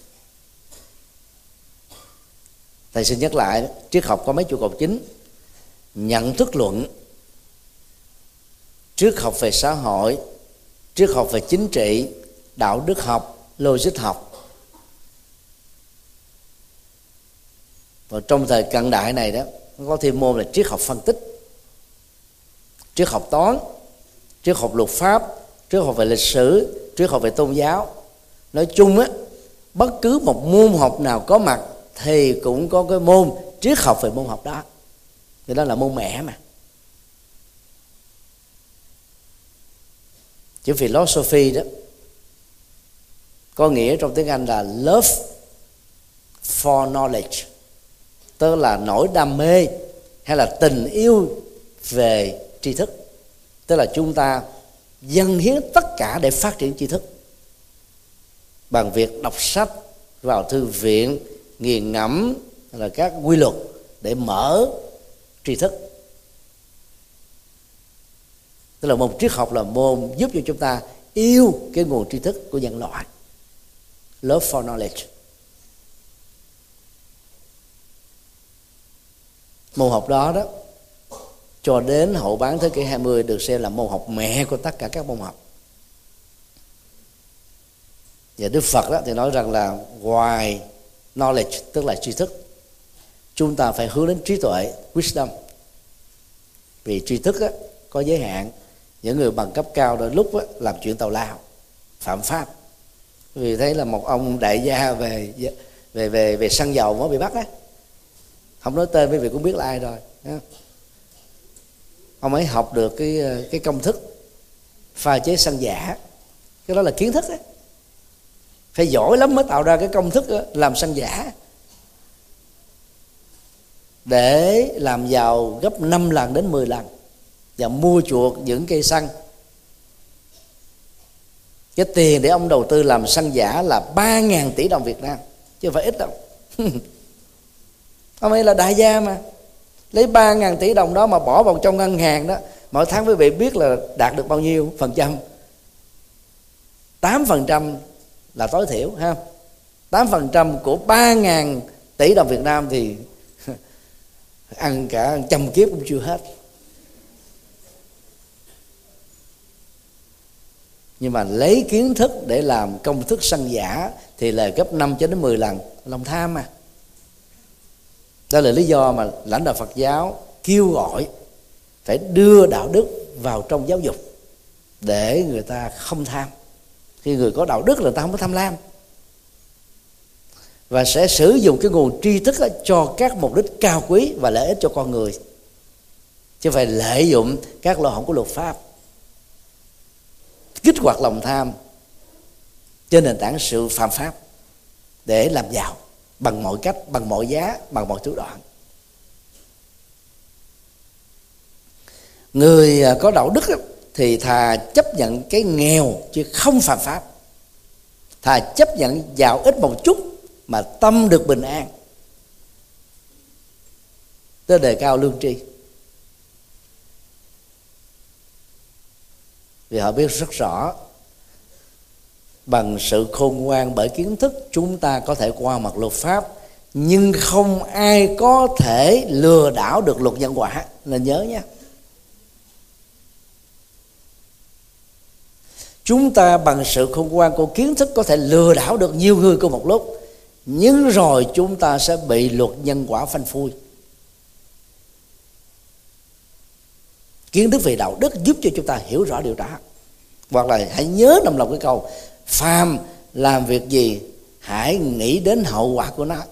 Thầy xin nhắc lại, triết học có mấy trụ cột chính: nhận thức luận, triết học về xã hội, triết học về chính trị, đạo đức học, logic học. Và trong thời cận đại này đó, nó có thêm môn là triết học phân tích, triết học toán, triết học luật pháp, triết học về lịch sử, triết học về tôn giáo. Nói chung á, bất cứ một môn học nào có mặt thì cũng có cái môn triết học về môn học đó. Thì đó là môn mẹ mà. Chữ philosophy đó có nghĩa trong tiếng Anh là love for knowledge, tức là nỗi đam mê hay là tình yêu về tri thức. Tức là chúng ta dâng hiến tất cả để phát triển tri thức bằng việc đọc sách, vào thư viện, nghiền ngẫm là các quy luật để mở tri thức. Tức là môn triết học là môn giúp cho chúng ta yêu cái nguồn tri thức của nhân loại. Love for knowledge. Môn học đó đó cho đến hậu bán thế kỷ hai mươi được xem là môn học mẹ của tất cả các môn học. Và Đức Phật đó thì nói rằng là ngoài knowledge, tức là tri thức, chúng ta phải hướng đến trí tuệ, wisdom. Vì tri thức á, có giới hạn. Những người bằng cấp cao đôi lúc á, làm chuyện tào lao, phạm pháp. Vì thấy là một ông đại gia về về về về xăng dầu mới bị bắt á, không nói tên quý vị cũng biết là ai rồi. Ông ấy học được cái cái công thức pha chế xăng giả, cái đó là kiến thức đấy. Phải giỏi lắm mới tạo ra cái công thức đó, làm xăng giả, để làm giàu gấp năm lần đến mười lần và mua chuộc những cây xăng. Cái tiền để ông đầu tư làm xăng giả là ba ngàn tỷ đồng Việt Nam, chứ không phải ít đâu. Ông ấy là đại gia mà, lấy ba ngàn tỷ đồng đó mà bỏ vào trong ngân hàng đó, mỗi tháng quý vị biết là đạt được bao nhiêu phần trăm? Tám phần trăm là tối thiểu ha. tám phần trăm của ba ngàn tỷ đồng Việt Nam thì ăn cả trăm kiếp cũng chưa hết. Nhưng mà lấy kiến thức để làm công thức săn giả thì là gấp năm cho đến mười lần. Lòng tham mà. Đó là lý do mà lãnh đạo Phật giáo kêu gọi phải đưa đạo đức vào trong giáo dục để người ta không tham. Khi người có đạo đức là người ta không có tham lam, và sẽ sử dụng cái nguồn tri thức cho các mục đích cao quý và lợi ích cho con người, chứ phải lợi dụng các lỗ hổng của luật pháp kích hoạt lòng tham trên nền tảng sự phạm pháp để làm giàu bằng mọi cách, bằng mọi giá, bằng mọi thủ đoạn. Người có đạo đức thì thà chấp nhận cái nghèo chứ không phạm pháp, thà chấp nhận giàu ít một chút mà tâm được bình an, tới đề cao lương tri. Vì họ biết rất rõ bằng sự khôn ngoan bởi kiến thức chúng ta có thể qua mặt luật pháp, nhưng không ai có thể lừa đảo được luật nhân quả. Nên nhớ nhé, chúng ta bằng sự khôn ngoan của kiến thức có thể lừa đảo được nhiều người cùng một lúc, nhưng rồi chúng ta sẽ bị luật nhân quả phanh phui. Kiến thức về đạo đức giúp cho chúng ta hiểu rõ điều đó. Hoặc là hãy nhớ trong lòng cái câu: phàm làm việc gì hãy nghĩ đến hậu quả của nó.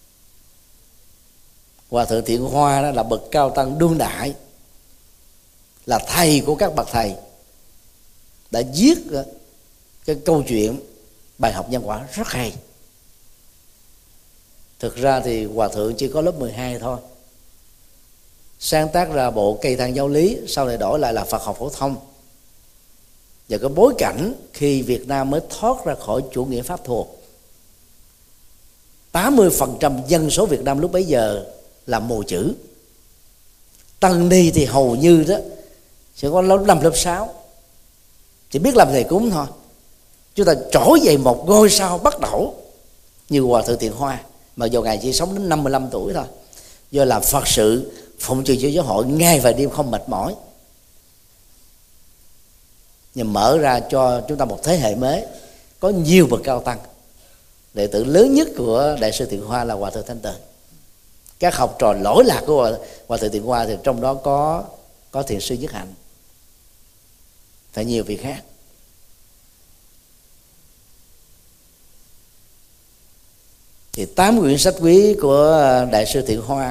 Hòa thượng Thiện Hoa đó là bậc cao tăng đương đại, là thầy của các bậc thầy, đã viết cái câu chuyện bài học nhân quả rất hay. Thực ra thì Hòa thượng chỉ có lớp mười hai thôi, sáng tác ra bộ Cây Thang Giáo Lý, sau này đổi lại là Phật học phổ thông. Và cái bối cảnh khi Việt Nam mới thoát ra khỏi chủ nghĩa pháp thuộc, tám mươi phần trăm dân số Việt Nam lúc bấy giờ là mù chữ. Tăng ni thì hầu như đó sẽ có lớp năm, lớp sáu, chỉ biết làm thầy cúng thôi. Chúng ta trỗi dậy một ngôi sao bắt đầu như Hòa thượng Thiện Hoa, mà dù ngài chỉ sống đến năm mươi lăm tuổi thôi, do làm Phật sự phụng sự cho giáo hội ngày và đêm không mệt mỏi, nhưng mở ra cho chúng ta một thế hệ mới có nhiều bậc cao tăng. Đệ tử lớn nhất của Đại sư Thiện Hoa là Hòa thượng Thanh Tịnh. Các học trò lỗi lạc của Hòa, Hòa thượng Thiện Hoa thì trong đó có có thiền sư Nhất Hạnh, phải nhiều vị khác. Thì tám quyển sách quý của Đại sư Thiện Hoa,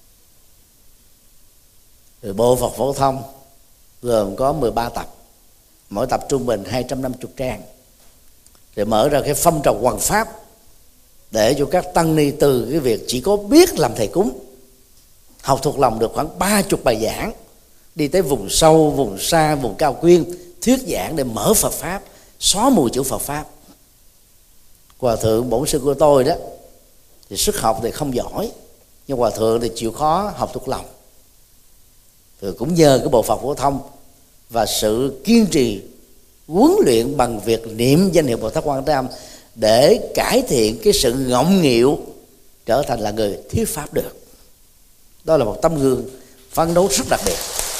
rồi bộ Phật phổ thông gồm có mười ba tập, mỗi tập trung bình hai trăm năm mươi trang. Rồi mở ra cái phong trào hoằng pháp để cho các tăng ni từ cái việc chỉ có biết làm thầy cúng, học thuộc lòng được khoảng ba chục bài giảng, đi tới vùng sâu, vùng xa, vùng cao quyên thuyết giảng để mở Phật pháp, xóa mùi chữ Phật pháp. Hòa thượng bổn sư của tôi đó thì sức học thì không giỏi, nhưng Hòa thượng thì chịu khó học thuộc lòng. Rồi cũng nhờ cái bộ Phật phổ thông và sự kiên trì huấn luyện bằng việc niệm danh hiệu Bồ Tát Quan Thế Âm để cải thiện cái sự ngọng nghịu, trở thành là người thuyết pháp được. Đó là một tấm gương phấn đấu rất đặc biệt.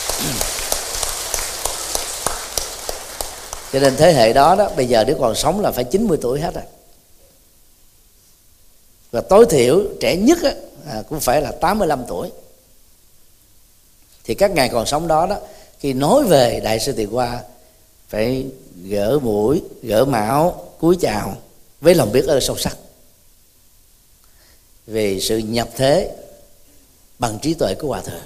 Cho nên thế hệ đó đó bây giờ nếu còn sống là phải chín mươi tuổi hết rồi. Và tối thiểu trẻ nhất á, à, cũng phải là tám mươi lăm tuổi. Thì các ngài còn sống đó đó, khi nói về Đại sư Thiện Hoa phải gỡ mũi, gỡ mão, cúi chào với lòng biết ơn sâu sắc về sự nhập thế bằng trí tuệ của Hòa thượng.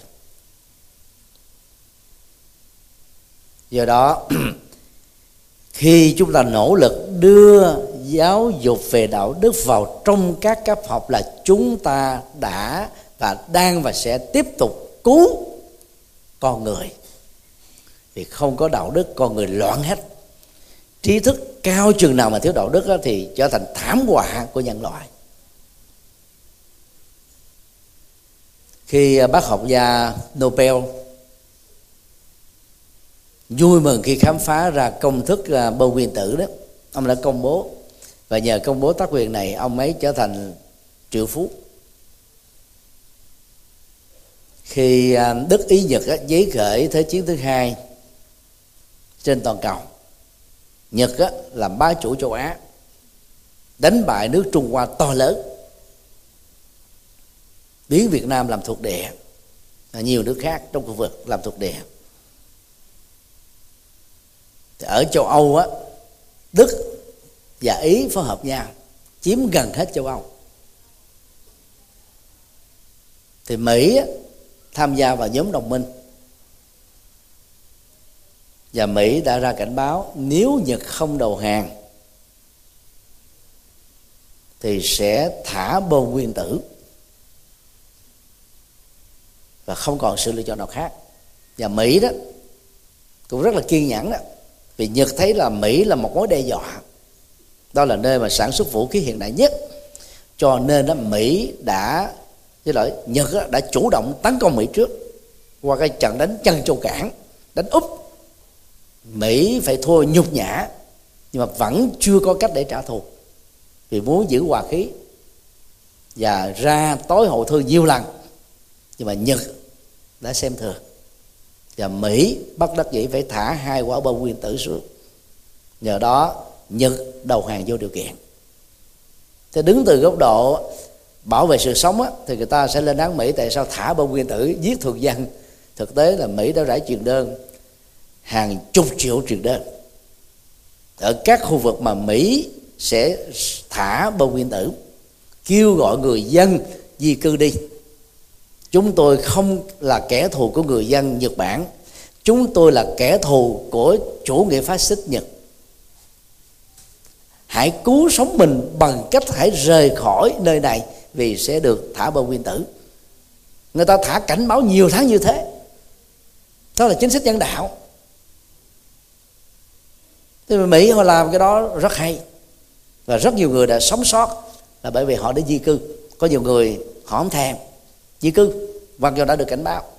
Do đó khi chúng ta nỗ lực đưa giáo dục về đạo đức vào trong các cấp học là chúng ta đã và đang và sẽ tiếp tục cứu con người. Vì không có đạo đức con người loạn hết. Trí thức cao chừng nào mà thiếu đạo đức thì trở thành thảm họa của nhân loại. Khi bác học gia Nobel vui mừng khi khám phá ra công thức bơm nguyên tử đó, ông đã công bố Và nhờ công bố tác quyền này, ông ấy trở thành triệu phú. Khi Đức Ý Nhật giấy khởi Thế chiến thứ hai trên toàn cầu, Nhật làm bá chủ châu Á, đánh bại nước Trung Hoa to lớn, biến Việt Nam làm thuộc địa, nhiều nước khác trong khu vực làm thuộc địa. Thì ở châu Âu á, Đức và Ý phối hợp nhau chiếm gần hết châu Âu. Thì Mỹ á, tham gia vào nhóm đồng minh, và Mỹ đã ra cảnh báo nếu Nhật không đầu hàng thì sẽ thả bom nguyên tử và không còn sự lựa chọn nào khác. Và Mỹ đó cũng rất là kiên nhẫn đó, vì Nhật thấy là Mỹ là một mối đe dọa, đó là nơi mà sản xuất vũ khí hiện đại nhất, cho nên đó Mỹ đã với lại Nhật đó, đã chủ động tấn công Mỹ trước qua cái trận đánh Chân Châu Cảng, đánh úp. Mỹ phải thua nhục nhã, nhưng mà vẫn chưa có cách để trả thù, vì muốn giữ hòa khí và ra tối hậu thư nhiều lần. Nhưng mà Nhật đã xem thường, và Mỹ bất đắc dĩ phải thả hai quả bom nguyên tử xuống. Nhờ đó Nhật đầu hàng vô điều kiện. Thế đứng từ góc độ bảo vệ sự sống á, thì người ta sẽ lên án Mỹ tại sao thả bom nguyên tử giết thường dân. Thực tế là Mỹ đã rải truyền đơn hàng chục triệu truyền đơn ở các khu vực mà Mỹ sẽ thả bom nguyên tử, kêu gọi người dân di cư đi. Chúng tôi không là kẻ thù của người dân Nhật Bản, chúng tôi là kẻ thù của chủ nghĩa phát xít Nhật. Hãy cứu sống mình bằng cách hãy rời khỏi nơi này, vì sẽ được thả bom nguyên tử. Người ta thả cảnh báo nhiều tháng như thế. Đó là chính sách nhân đạo. Thế mà Mỹ họ làm cái đó rất hay, và rất nhiều người đã sống sót là bởi vì họ đã di cư. Có nhiều người họ không thèm di cư hoặc do đã được cảnh báo.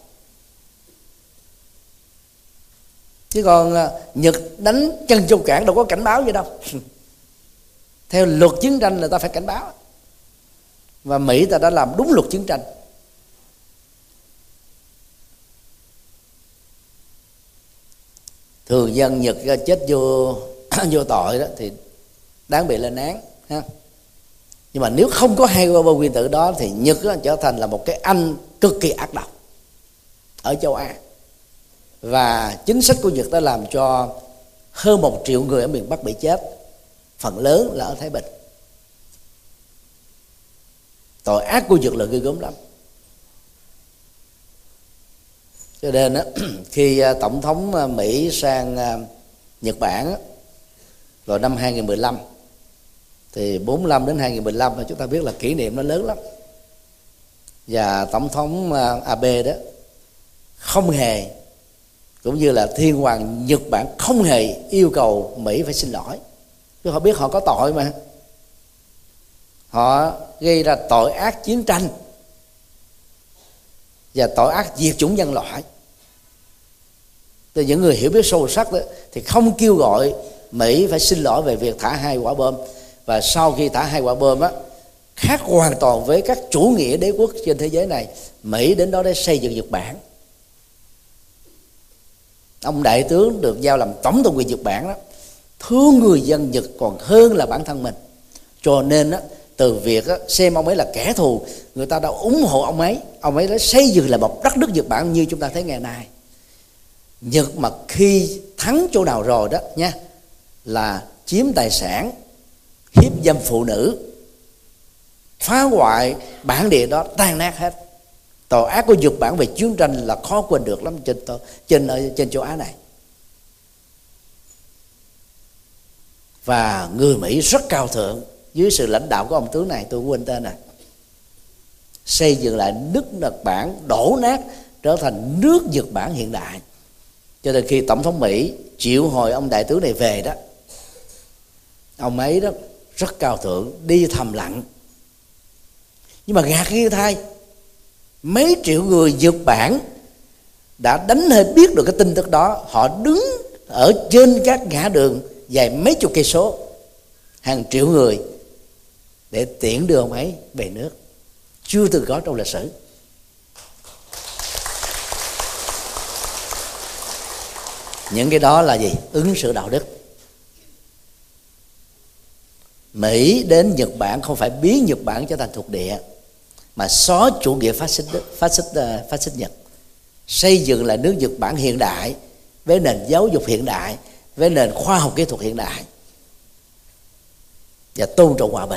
Chứ còn Nhật đánh Chân Châu Cảng đâu có cảnh báo gì đâu. Theo luật chiến tranh là ta phải cảnh báo, và Mỹ ta đã làm đúng luật chiến tranh. Thường dân Nhật chết vô vô tội đó thì đáng bị lên án ha. Nhưng mà nếu không có hai bom nguyên tử đó thì Nhật đó trở thành là một cái anh cực kỳ ác độc ở châu Á. Và chính sách của Nhật đã làm cho hơn một triệu người ở miền Bắc bị chết, phần lớn là ở Thái Bình. Tội ác của Nhật là ghê gớm lắm. Cho nên á, khi Tổng thống Mỹ sang Nhật Bản vào năm hai nghìn mười lăm, thì bốn mươi lăm đến hai nghìn mười lăm chúng ta biết là kỷ niệm nó lớn lắm. Và Tổng thống Abe đó không hề, cũng như là Thiên hoàng Nhật Bản không hề yêu cầu Mỹ phải xin lỗi. Chứ họ biết họ có tội mà. Họ gây ra tội ác chiến tranh và tội ác diệt chủng nhân loại. Thì những người hiểu biết sâu sắc đó thì không kêu gọi Mỹ phải xin lỗi về việc thả hai quả bom. Và sau khi thả hai quả bom á, khác hoàn toàn với các chủ nghĩa đế quốc trên thế giới này, Mỹ đến đó để xây dựng Nhật Bản. Ông đại tướng được giao làm tổng thống quyền Nhật Bản đó, thương người dân Nhật còn hơn là bản thân mình. Cho nên á, từ việc á, xem ông ấy là kẻ thù, người ta đã ủng hộ ông ấy. Ông ấy đã xây dựng lại một đất nước Nhật Bản như chúng ta thấy ngày nay. Nhật mà khi thắng chỗ nào rồi đó nha, là chiếm tài sản, hiếp dâm phụ nữ, phá hoại bản địa đó, tan nát hết. Tội ác của Nhật Bản về chiến tranh là khó quên được lắm trên trên ở trên châu Á này. Và người Mỹ rất cao thượng dưới sự lãnh đạo của ông tướng này, tôi quên tên này, xây dựng lại nước Nhật Bản đổ nát trở thành nước Nhật Bản hiện đại. Cho nên khi Tổng thống Mỹ triệu hồi ông đại tướng này về đó, ông ấy đó rất cao thượng, đi thầm lặng. Nhưng mà gạt ghi thay, mấy triệu người Nhật Bản đã đánh hơi biết được cái tin tức đó. Họ đứng ở trên các ngã đường dài mấy chục cây số, hàng triệu người để tiễn đưa ông ấy về nước, chưa từng có trong lịch sử. Những cái đó là gì? Ứng xử đạo đức. Mỹ đến Nhật Bản không phải biến Nhật Bản trở thành thuộc địa, mà xóa chủ nghĩa phát xít phát xít phát xít Nhật, xây dựng lại nước Nhật Bản hiện đại với nền giáo dục hiện đại, với nền khoa học kỹ thuật hiện đại, và tôn trọng hòa bình.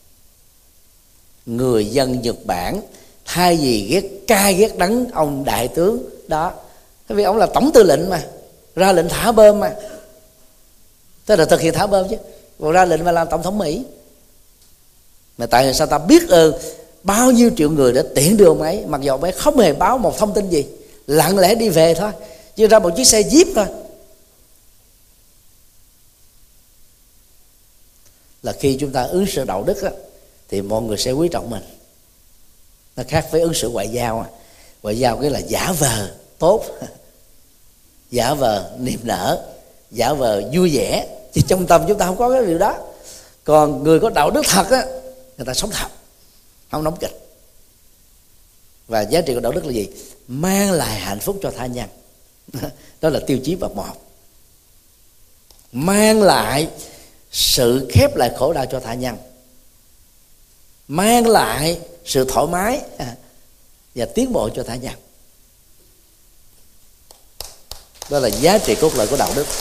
Người dân Nhật Bản thay vì ghét cay ghét đắng ông đại tướng đó, bởi vì ông là tổng tư lệnh mà, ra lệnh thả bom mà, tức là thực hiện thả bom chứ, còn ra lệnh mà làm tổng thống Mỹ. Mà tại sao ta biết ơn bao nhiêu triệu người đã tiễn đưa ông ấy, mặc dù ông ấy không hề báo một thông tin gì, lặng lẽ đi về thôi, chỉ ra một chiếc xe Jeep thôi. Là khi chúng ta ứng xử đạo đức á, thì mọi người sẽ quý trọng mình. Nó khác với ứng xử ngoại giao. À. Ngoại giao cái là giả vờ tốt, giả vờ niềm nở, giả vờ vui vẻ, chứ trong tâm chúng ta không có cái điều đó. Còn người có đạo đức thật á, người ta sống thật, không nóng kịch. Và giá trị của đạo đức là gì? Mang lại hạnh phúc cho tha nhân. Đó là tiêu chí bậc một. Mang lại sự khép lại khổ đau cho tha nhân, mang lại sự thoải mái và tiến bộ cho tha nhân. Đó là giá trị cốt lõi của đạo đức.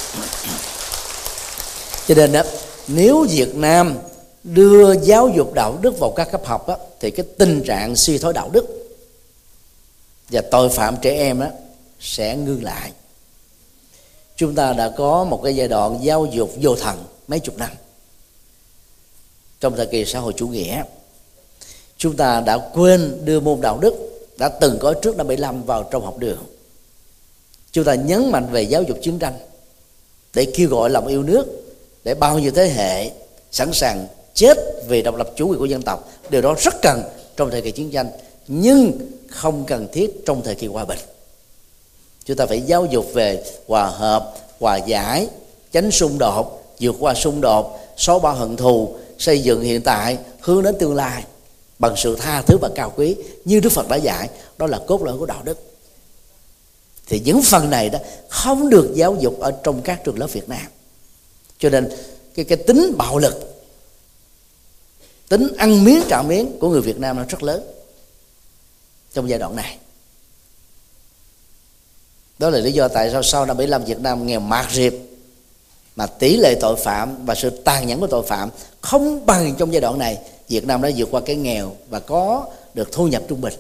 Cho nên đó, nếu Việt Nam đưa giáo dục đạo đức vào các cấp học đó, thì cái tình trạng suy thoái đạo đức và tội phạm trẻ em đó sẽ ngưng lại. Chúng ta đã có một cái giai đoạn giáo dục vô thần mấy chục năm trong thời kỳ xã hội chủ nghĩa. Chúng ta đã quên đưa môn đạo đức đã từng có trước năm bảy mươi lăm vào trong học đường. Chúng ta nhấn mạnh về giáo dục chiến tranh để kêu gọi lòng yêu nước, để bao nhiêu thế hệ sẵn sàng chết vì độc lập chủ quyền của dân tộc. Điều đó rất cần trong thời kỳ chiến tranh, nhưng không cần thiết trong thời kỳ hòa bình. Chúng ta phải giáo dục về hòa hợp, hòa giải, tránh xung đột, vượt qua xung đột, xóa bỏ hận thù, xây dựng hiện tại, hướng đến tương lai bằng sự tha thứ và cao quý như Đức Phật đã dạy. Đó là cốt lõi của đạo đức. Thì những phần này đó không được giáo dục ở trong các trường lớp Việt Nam. Cho nên cái, cái tính bạo lực, tính ăn miếng trả miếng của người Việt Nam nó rất lớn trong giai đoạn này. Đó là lý do tại sao sau năm bảy mươi lăm Việt Nam nghèo mạt rịp, mà tỷ lệ tội phạm và sự tàn nhẫn của tội phạm không bằng trong giai đoạn này. Việt Nam đã vượt qua cái nghèo và có được thu nhập trung bình.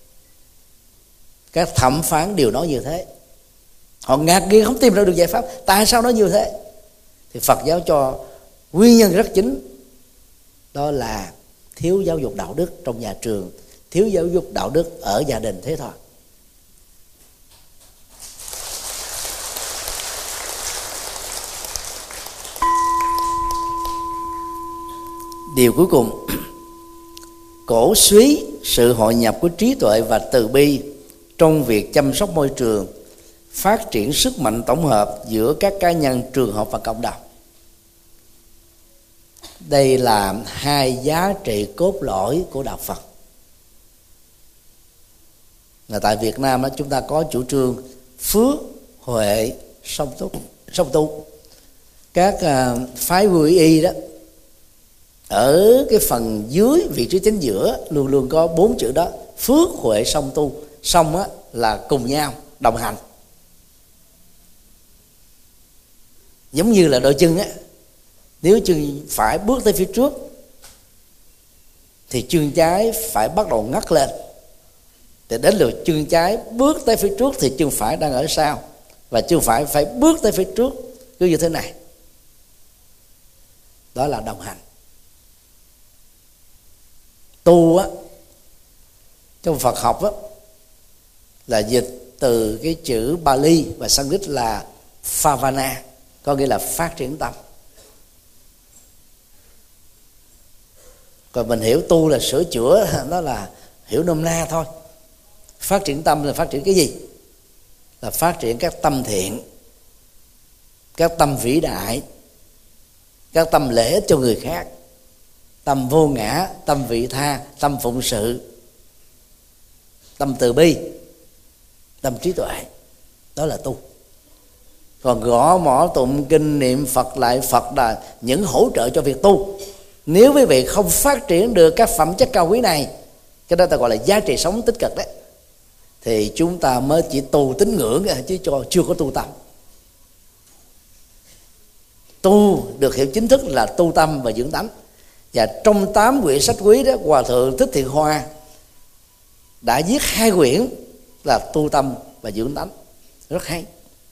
Các thẩm phán đều nói như thế. Họ ngạc nhiên không tìm ra được giải pháp. Tại sao nó như thế? Thì Phật giáo cho nguyên nhân rất chính, đó là thiếu giáo dục đạo đức trong nhà trường, thiếu giáo dục đạo đức ở gia đình, thế thôi. Điều cuối cùng, cổ suý sự hội nhập của trí tuệ và từ bi trong việc chăm sóc môi trường, phát triển sức mạnh tổng hợp giữa các cá nhân, trường học và cộng đồng. Đây là hai giá trị cốt lõi của đạo Phật. Là tại Việt Nam đó, chúng ta có chủ trương phước, huệ, song tu. Song tu. Các uh, phái quy y đó, ở cái phần dưới vị trí chính giữa luôn luôn có bốn chữ đó: phước, huệ, song tu. Song á là cùng nhau, đồng hành. Giống như là đôi chân á, nếu chân phải bước tới phía trước thì chân trái phải bắt đầu ngắt lên, thì đến lượt chân trái bước tới phía trước thì chân phải đang ở sau, và chân phải phải bước tới phía trước, cứ như thế này. Đó là đồng hành. Tu á, trong Phật học á, là dịch từ cái chữ Bali và Sanskrit là Phavana, có nghĩa là phát triển tâm. Còn mình hiểu tu là sửa chữa, đó là hiểu nôm na thôi. Phát triển tâm là phát triển cái gì? Là phát triển các tâm thiện, các tâm vĩ đại, các tâm lợi ích cho người khác, tâm vô ngã, tâm vị tha, tâm phụng sự, tâm từ bi, tâm trí tuệ. Đó là tu. Còn gõ mõ tụng kinh niệm Phật lại Phật là những hỗ trợ cho việc tu. Nếu quý vị không phát triển được các phẩm chất cao quý này, cái đó ta gọi là giá trị sống tích cực đấy, thì chúng ta mới chỉ tu tín ngưỡng chứ cho chưa có tu tâm. Tu được hiểu chính thức là tu tâm và dưỡng tánh. Và trong tám quyển sách quý đó, Hòa thượng Thích Thiện Hoa đã viết hai quyển là tu tâm và dưỡng tánh, rất hay.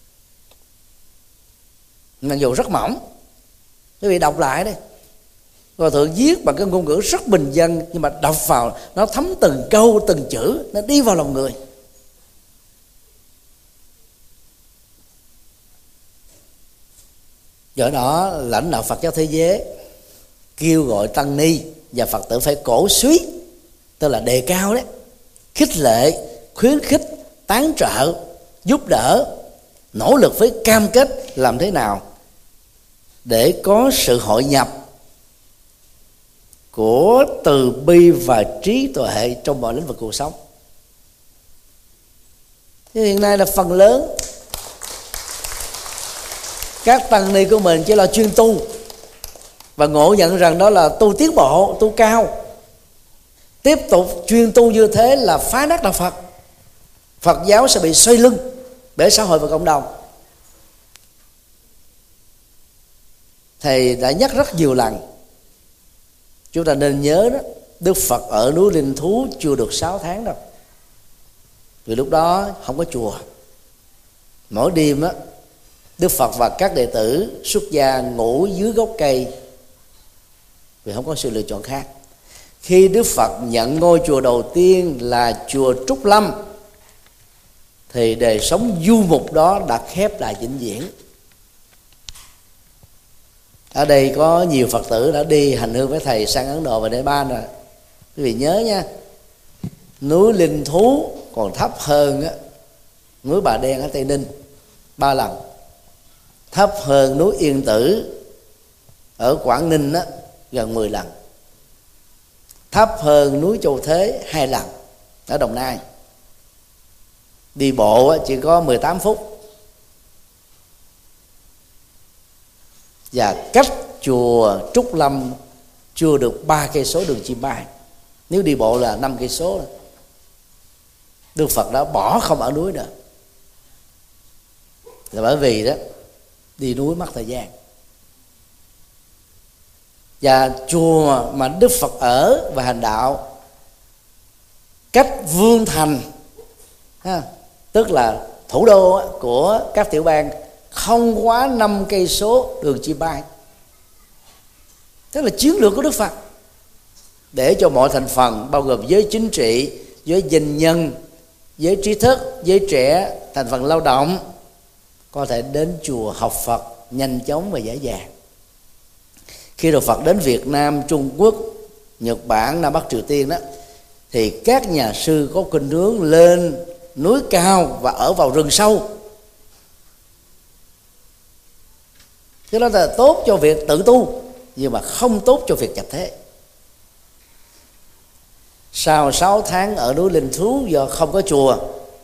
Mặc dù rất mỏng, quý vị đọc lại đây. Hòa thượng viết bằng cái ngôn ngữ rất bình dân, nhưng mà đọc vào nó thấm từng câu từng chữ, nó đi vào lòng người. Do đó lãnh đạo Phật giáo thế giới kêu gọi tăng ni và Phật tử phải cổ suý, tức là đề cao đấy, khích lệ, khuyến khích, tán trợ, giúp đỡ, nỗ lực với cam kết làm thế nào để có sự hội nhập của từ bi và trí tuệ trong mọi lĩnh vực cuộc sống. Thế hiện nay là phần lớn các tăng ni của mình chỉ là chuyên tu và ngộ nhận rằng đó là tu tiến bộ, tu cao. Tiếp tục chuyên tu như thế là phá nát đạo Phật. Phật giáo sẽ bị xoay lưng bởi xã hội và cộng đồng. Thầy đã nhắc rất nhiều lần, chúng ta nên nhớ đó, Đức Phật ở núi Linh Thú chưa được sáu tháng đâu. Vì lúc đó không có chùa. Mỗi đêm á, Đức Phật và các đệ tử xuất gia ngủ dưới gốc cây vì không có sự lựa chọn khác. Khi Đức Phật nhận ngôi chùa đầu tiên là chùa Trúc Lâm, thì đời sống du mục đó đã khép lại vĩnh viễn. Ở đây có nhiều Phật tử đã đi hành hương với thầy sang Ấn Độ và Nepal rồi. Quý vị nhớ nha, núi Linh Thú còn thấp hơn á, núi Bà Đen ở Tây Ninh ba lần, thấp hơn núi Yên Tử ở Quảng Ninh á, gần mười lần, thấp hơn núi Châu Thế hai lần ở Đồng Nai. Đi bộ á, chỉ có mười tám phút. Và cách chùa Trúc Lâm chưa được ba cây số đường chim bay. Nếu đi bộ là năm cây số. Đức Phật đã bỏ không ở núi nữa, là bởi vì đó đi núi mất thời gian. Và chùa mà Đức Phật ở và hành đạo cách Vương Thành, ha, tức là thủ đô của các tiểu bang, không quá năm cây số đường chim bay. Tức là chiến lược của Đức Phật để cho mọi thành phần, bao gồm giới chính trị, giới doanh nhân, giới trí thức, giới trẻ, thành phần lao động, có thể đến chùa học Phật nhanh chóng và dễ dàng. Khi Đức Phật đến Việt Nam, Trung Quốc, Nhật Bản, Nam Bắc Triều Tiên đó, thì các nhà sư có khuynh hướng lên núi cao và ở vào rừng sâu. Cái đó là tốt cho việc tự tu, nhưng mà không tốt cho việc nhập thế. Sau sáu tháng ở núi Linh Thú do không có chùa,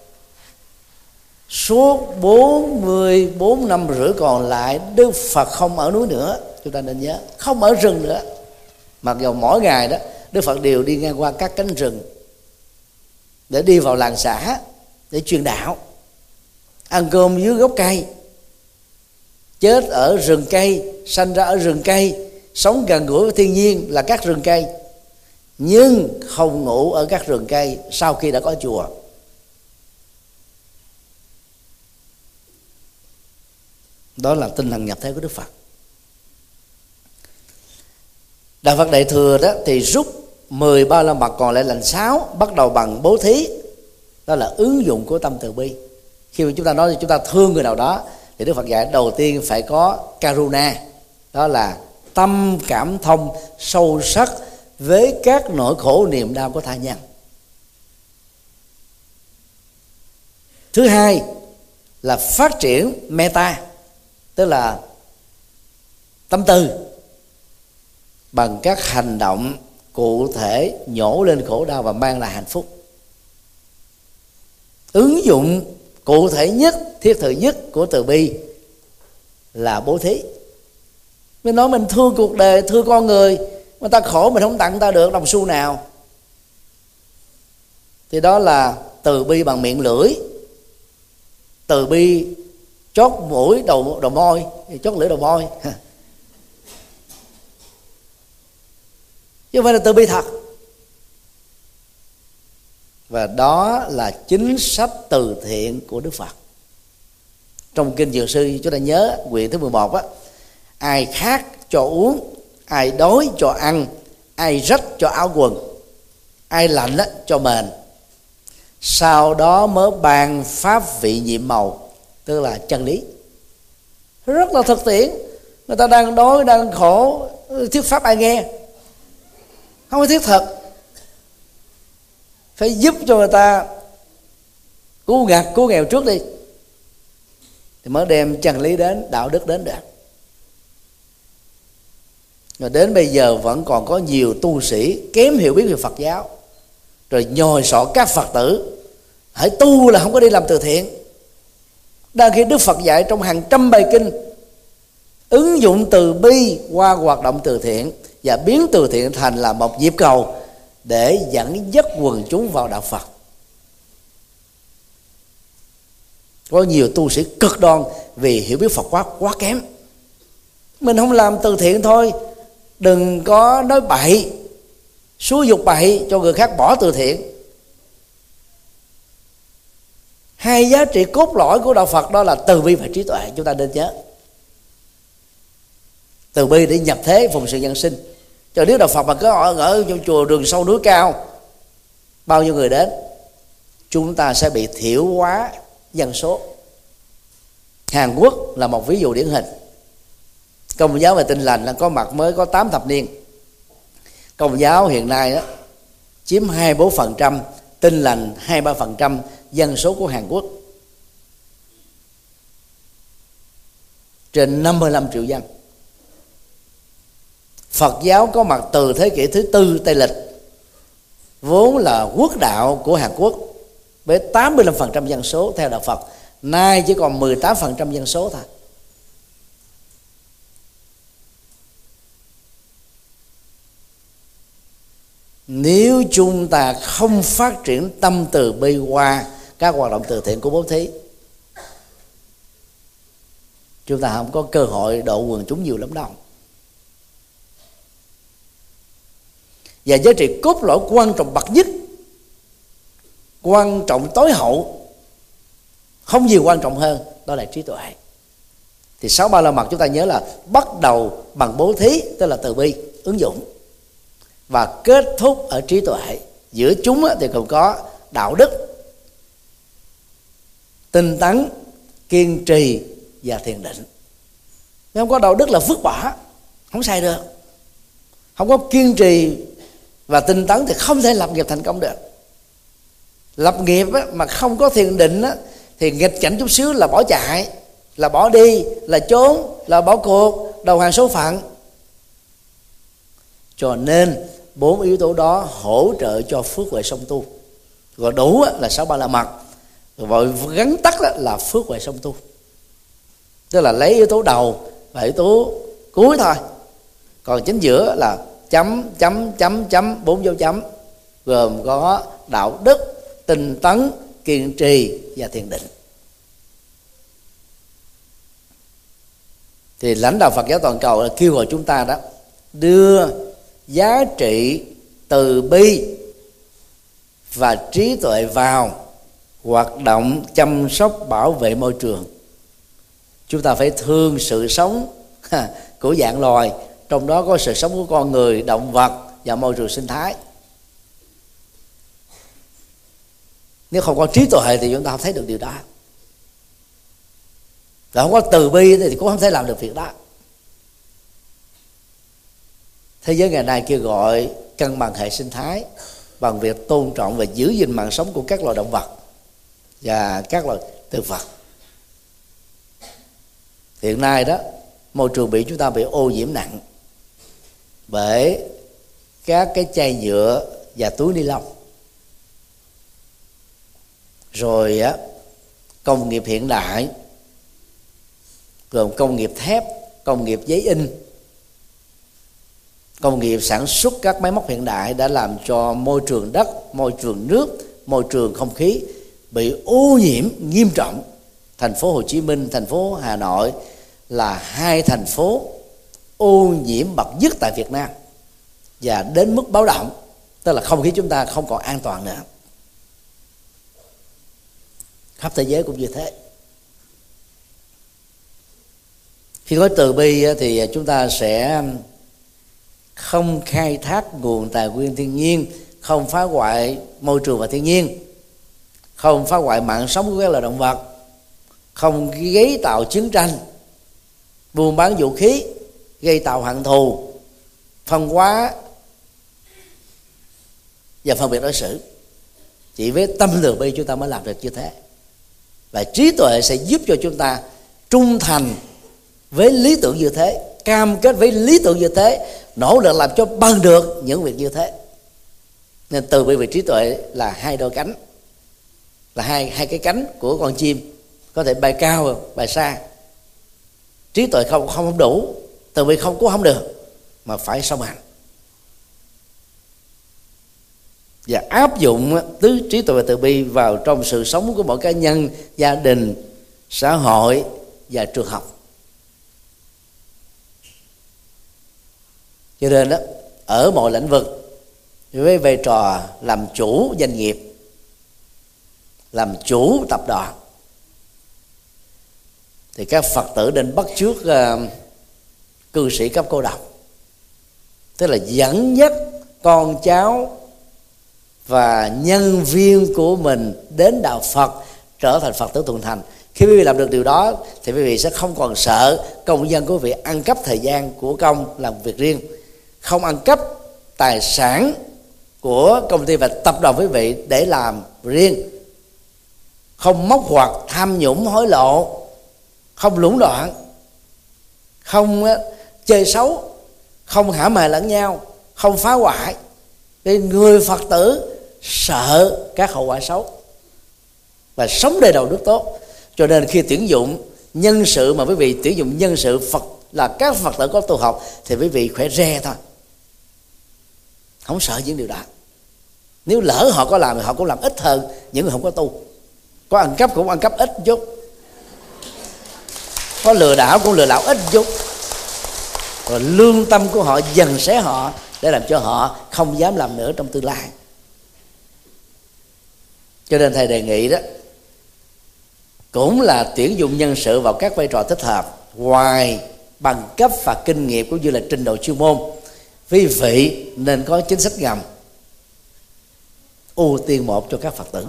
suốt bốn mươi bốn năm rưỡi còn lại Đức Phật không ở núi nữa. Chúng ta nên nhớ, không ở rừng nữa. Mặc dù mỗi ngày đó Đức Phật đều đi ngang qua các cánh rừng để đi vào làng xã để truyền đạo, ăn cơm dưới gốc cây, chết ở rừng cây, sanh ra ở rừng cây, sống gần gũi với thiên nhiên là các rừng cây, nhưng không ngủ ở các rừng cây sau khi đã có chùa. Đó là tinh thần nhập thế của Đức Phật. Đạo Phật Đại Thừa đó thì rút mười ba la mật còn lại là sáu, bắt đầu bằng bố thí. Đó là ứng dụng của tâm từ bi. Khi mà chúng ta nói chúng ta thương người nào đó, thì Đức Phật dạy đầu tiên phải có Karuna, đó là tâm cảm thông sâu sắc với các nỗi khổ niềm đau của tha nhân. Thứ hai là phát triển meta, tức là tâm từ, bằng các hành động cụ thể nhổ lên khổ đau và mang lại hạnh phúc. Ứng dụng cụ thể nhất, thiết thực nhất của từ bi là bố thí. Mình nói mình thương cuộc đời, thương con người, mà ta khổ mình không tặng ta được đồng xu nào, thì đó là từ bi bằng miệng lưỡi, từ bi chót mũi đầu đầu môi, chót lưỡi đầu môi, chứ không phải là từ bi thật. Và đó là chính sách từ thiện của Đức Phật. Trong kinh Dược Sư chúng ta nhớ quyển thứ mười một á, ai khát cho uống, ai đói cho ăn, ai rách cho áo quần, ai lạnh á, cho mền. Sau đó mới ban pháp vị nhiệm màu, tức là chân lý. Rất là thực tiễn. Người ta đang đói, đang khổ, thuyết pháp ai nghe? Không có thiết thực. Phải giúp cho người ta cứu ngặt, cứu nghèo trước đi, thì mới đem chân lý đến, đạo đức đến được. Rồi đến bây giờ vẫn còn có nhiều tu sĩ kém hiểu biết về Phật giáo, rồi nhồi sọ các Phật tử hãy tu là không có đi làm từ thiện. Đang khi Đức Phật dạy trong hàng trăm bài kinh ứng dụng từ bi qua hoạt động từ thiện và biến từ thiện thành là một nhịp cầu để dẫn dắt quần chúng vào đạo Phật. Có nhiều tu sĩ cực đoan vì hiểu biết Phật quá quá kém. Mình không làm từ thiện thôi, đừng có nói bậy, xúi dục bậy cho người khác bỏ từ thiện. Hai giá trị cốt lõi của đạo Phật đó là từ bi và trí tuệ, chúng ta nên nhớ. Từ bi để nhập thế phụng sự nhân sinh. Cho nếu đạo Phật mà có ở, ở trong chùa đường sâu núi cao, bao nhiêu người đến, chúng ta sẽ bị thiểu hóa dân số. Hàn Quốc là một ví dụ điển hình. Công giáo về Tin Lành là có mặt mới có tám thập niên. Công giáo hiện nay đó chiếm hai mươi bốn phần trăm, Tin Lành hai mươi ba phần trăm dân số của Hàn Quốc, trên năm mươi lăm triệu dân. Phật giáo có mặt từ thế kỷ thứ tư Tây lịch, vốn là quốc đạo của Hàn Quốc với tám mươi lăm phần trăm dân số theo đạo Phật, nay chỉ còn mười tám phần trăm dân số thôi. Nếu chúng ta không phát triển tâm từ bi qua các hoạt động từ thiện của bố thí, chúng ta không có cơ hội độ quần chúng nhiều lắm đâu. Và giá trị cốt lõi quan trọng bậc nhất, quan trọng tối hậu, không gì quan trọng hơn, đó là trí tuệ. Thì sáu ba la mật chúng ta nhớ là bắt đầu bằng bố thí, tức là từ bi, ứng dụng, và kết thúc ở trí tuệ. Giữa chúng thì còn có đạo đức, tinh tấn, kiên trì và thiền định. Nếu không có đạo đức là vứt bỏ, không xài được. Không có kiên trì và tinh tấn thì không thể lập nghiệp thành công được. Lập nghiệp mà không có thiền định thì nghịch cảnh chút xíu là bỏ chạy, là bỏ đi, là trốn, là bỏ cuộc, đầu hàng số phận. Cho nên bốn yếu tố đó hỗ trợ cho phước huệ song tu. Gọi đủ là sáu ba la mật, rồi gắn tắt là phước huệ song tu. Tức là lấy yếu tố đầu và yếu tố cuối thôi, còn chính giữa là chấm chấm chấm chấm bốn dấu chấm, gồm có đạo đức, tinh tấn, kiên trì và thiền định. Thì lãnh đạo Phật giáo toàn cầu là kêu gọi chúng ta đó đưa giá trị từ bi và trí tuệ vào hoạt động chăm sóc bảo vệ môi trường. Chúng ta phải thương sự sống của dạng loài, trong đó có sự sống của con người, động vật và môi trường sinh thái. Nếu không có trí tuệ thì chúng ta không thấy được điều đó. Và không có từ bi thì cũng không thể làm được việc đó. Thế giới ngày nay kêu gọi cân bằng hệ sinh thái bằng việc tôn trọng và giữ gìn mạng sống của các loài động vật và các loài thực vật. Hiện nay đó, môi trường biển chúng ta bị ô nhiễm nặng, bởi các cái chai nhựa và túi ni lông. Rồi á, công nghiệp hiện đại gồm công nghiệp thép, công nghiệp giấy in, công nghiệp sản xuất các máy móc hiện đại đã làm cho môi trường đất, môi trường nước, môi trường không khí bị ô nhiễm nghiêm trọng. Thành phố Hồ Chí Minh, thành phố Hà Nội là hai thành phố ô nhiễm bậc nhất tại Việt Nam, và đến mức báo động, tức là không khí chúng ta không còn an toàn nữa. Khắp thế giới cũng như thế. Khi nói từ bi thì chúng ta sẽ không khai thác nguồn tài nguyên thiên nhiên, không phá hoại môi trường và thiên nhiên, không phá hoại mạng sống của các loài động vật, không gây tạo chiến tranh, buôn bán vũ khí, gây tạo hận thù, phân hóa và phân biệt đối xử. Chỉ với tâm từ bi chúng ta mới làm được như thế. Và trí tuệ sẽ giúp cho chúng ta trung thành với lý tưởng như thế, cam kết với lý tưởng như thế, nỗ lực làm cho bằng được những việc như thế. Nên từ bi và trí tuệ là hai đôi cánh, là hai hai cái cánh của con chim, có thể bay cao bay xa. Trí tuệ không không không đủ, từ bi không cũng không được, mà phải song hành. Và áp dụng tứ trí tuệ và từ bi vào trong sự sống của mỗi cá nhân, gia đình, xã hội và trường học. Cho nên đó, ở mọi lĩnh vực, với vai trò làm chủ doanh nghiệp, làm chủ tập đoàn, thì các Phật tử nên bắt chước uh, cư sĩ cấp cô độc, tức là dẫn dắt con cháu và nhân viên của mình đến đạo Phật, trở thành Phật tử thuần thành. Khi quý vị làm được điều đó thì quý vị sẽ không còn sợ công dân của quý vị ăn cắp thời gian của công làm việc riêng, không ăn cắp tài sản của công ty và tập đoàn quý vị để làm riêng, không móc hoặc tham nhũng hối lộ, không lũng đoạn, không chơi xấu, không hãm hại lẫn nhau, không phá hoại. Thì người Phật tử sợ các hậu quả xấu và sống đời đạo đức tốt. Cho nên khi tuyển dụng nhân sự, mà quý vị tuyển dụng nhân sự Phật là các Phật tử có tu học, thì quý vị khỏe re thôi, không sợ những điều đó. Nếu lỡ họ có làm thì họ cũng làm ít hơn những người không có tu. Có ăn cắp cũng ăn cắp ít chút, có lừa đảo cũng lừa đảo ít chút, rồi lương tâm của họ dần xé họ để làm cho họ không dám làm nữa trong tương lai. Cho nên thầy đề nghị đó, cũng là tuyển dụng nhân sự vào các vai trò thích hợp, ngoài bằng cấp và kinh nghiệm cũng như là trình độ chuyên môn, quý vị nên có chính sách ngầm ưu tiên một cho các Phật tử.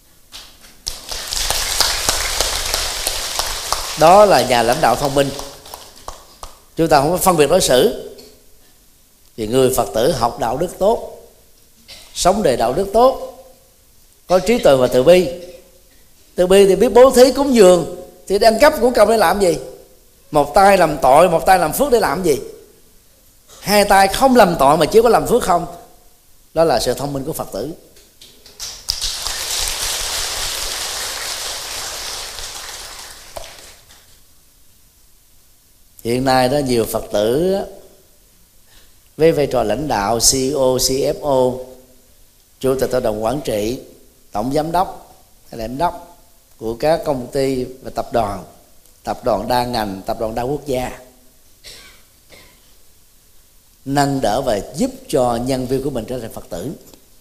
Đó là nhà lãnh đạo thông minh. Chúng ta không có phân biệt đối xử, thì người Phật tử học đạo đức tốt, sống đời đạo đức tốt, có trí tuệ và từ bi. Từ bi thì biết bố thí cúng dường, thì ăn cắp của công để làm gì? Một tay làm tội, một tay làm phước để làm gì? Hai tay không làm tội mà chỉ có làm phước không. Đó là sự thông minh của Phật tử. Hiện nay đó, nhiều Phật tử với vai trò lãnh đạo, xê e ô, xê ép ô, chủ tịch hội đồng quản trị, tổng giám đốc hay là giám đốc của các công ty và tập đoàn, tập đoàn đa ngành, tập đoàn đa quốc gia, nâng đỡ và giúp cho nhân viên của mình trở thành Phật tử.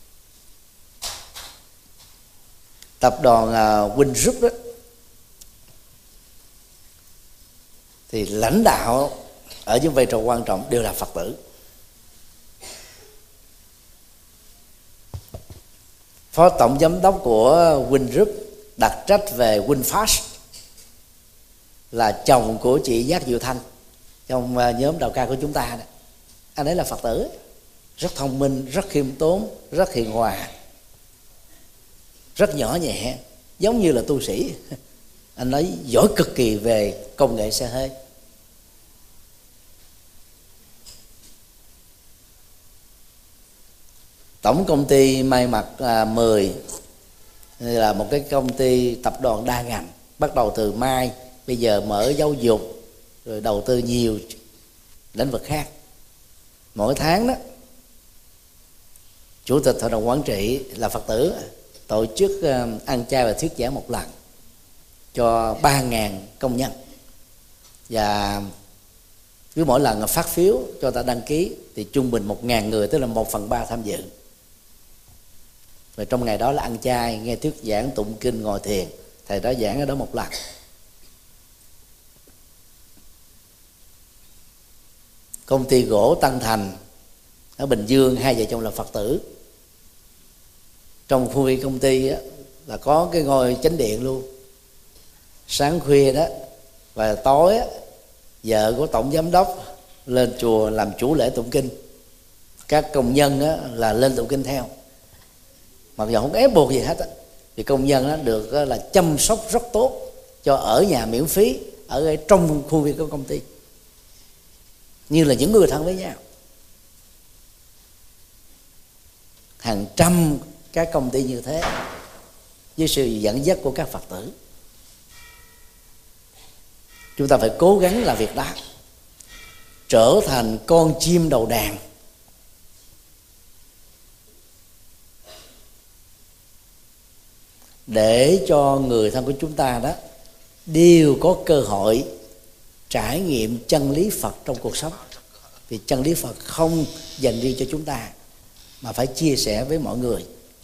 Tập đoàn uh, Win Group đó, thì lãnh đạo ở những vai trò quan trọng đều là Phật tử. Phó tổng giám đốc của Win Group đặc trách về WinFast là chồng của chị Giác Diệu Thanh trong nhóm đạo ca của chúng ta này. Anh ấy là Phật tử, rất thông minh, rất khiêm tốn, rất hiền hòa, rất nhỏ nhẹ, giống như là tu sĩ. Anh ấy giỏi cực kỳ về công nghệ xe hơi. Tổng công ty may mặc à, mười là một cái công ty tập đoàn đa ngành, bắt đầu từ may, bây giờ mở giáo dục, rồi đầu tư nhiều lĩnh vực khác. Mỗi tháng đó, chủ tịch hội đồng quản trị là Phật tử tổ chức uh, ăn chay và thuyết giảng một lần cho ba ngàn công nhân, và cứ mỗi lần phát phiếu cho ta đăng ký thì trung bình một ngàn người, tức là một phần ba tham dự. Và trong ngày đó là ăn chay, nghe thuyết giảng, tụng kinh, ngồi thiền. Thầy đó giảng ở đó một lần. Công ty gỗ Tân Thành ở Bình Dương, hai vợ chồng là Phật tử. Trong khu viên công ty á, là có cái ngôi chánh điện luôn. Sáng khuya đó và tối á, vợ của tổng giám đốc lên chùa làm chủ lễ tụng kinh, các công nhân á, là lên tụng kinh theo, mặc dù không ép buộc gì hết á. Thì công nhân đó được á, là chăm sóc rất tốt, cho ở nhà miễn phí ở trong khu viên của công ty, như là những người thân với nhau. Hàng trăm các công ty như thế với sự dẫn dắt của các Phật tử. Chúng ta phải cố gắng làm việc đó, trở thành con chim đầu đàn, để cho người thân của chúng ta đó đều có cơ hội trải nghiệm chân lý Phật trong cuộc sống. Vì chân lý Phật không dành riêng cho chúng ta, mà phải chia sẻ với mọi người.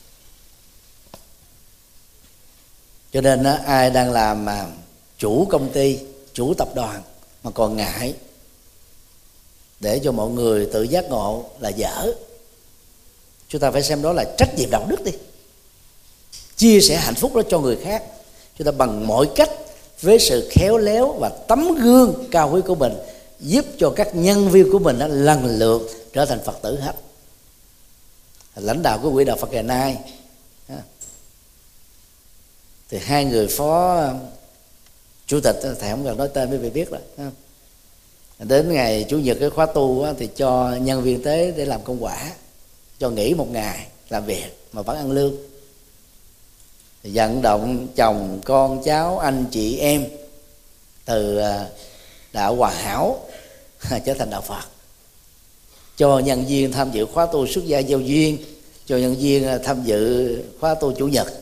Cho nên đó, ai đang làm mà chủ công ty, chủ tập đoàn mà còn ngại để cho mọi người tự giác ngộ là dở. Chúng ta phải xem đó là trách nhiệm đạo đức đi, chia sẻ hạnh phúc đó cho người khác. Chúng ta bằng mọi cách với sự khéo léo và tấm gương cao quý của mình, giúp cho các nhân viên của mình đó lần lượt trở thành Phật tử hết. Lãnh đạo của Quỹ đạo Phật ngày nay thì hai người phó chủ tịch, thầy không cần nói tên với vị biết rồi. Đến ngày chủ nhật cái khóa tu thì cho nhân viên tới để làm công quả, cho nghỉ một ngày làm việc mà vẫn ăn lương. Vận động chồng, con, cháu, anh chị em từ đạo Hòa Hảo trở thành đạo Phật, cho nhân viên tham dự khóa tu xuất gia giao duyên, cho nhân viên tham dự khóa tu chủ nhật.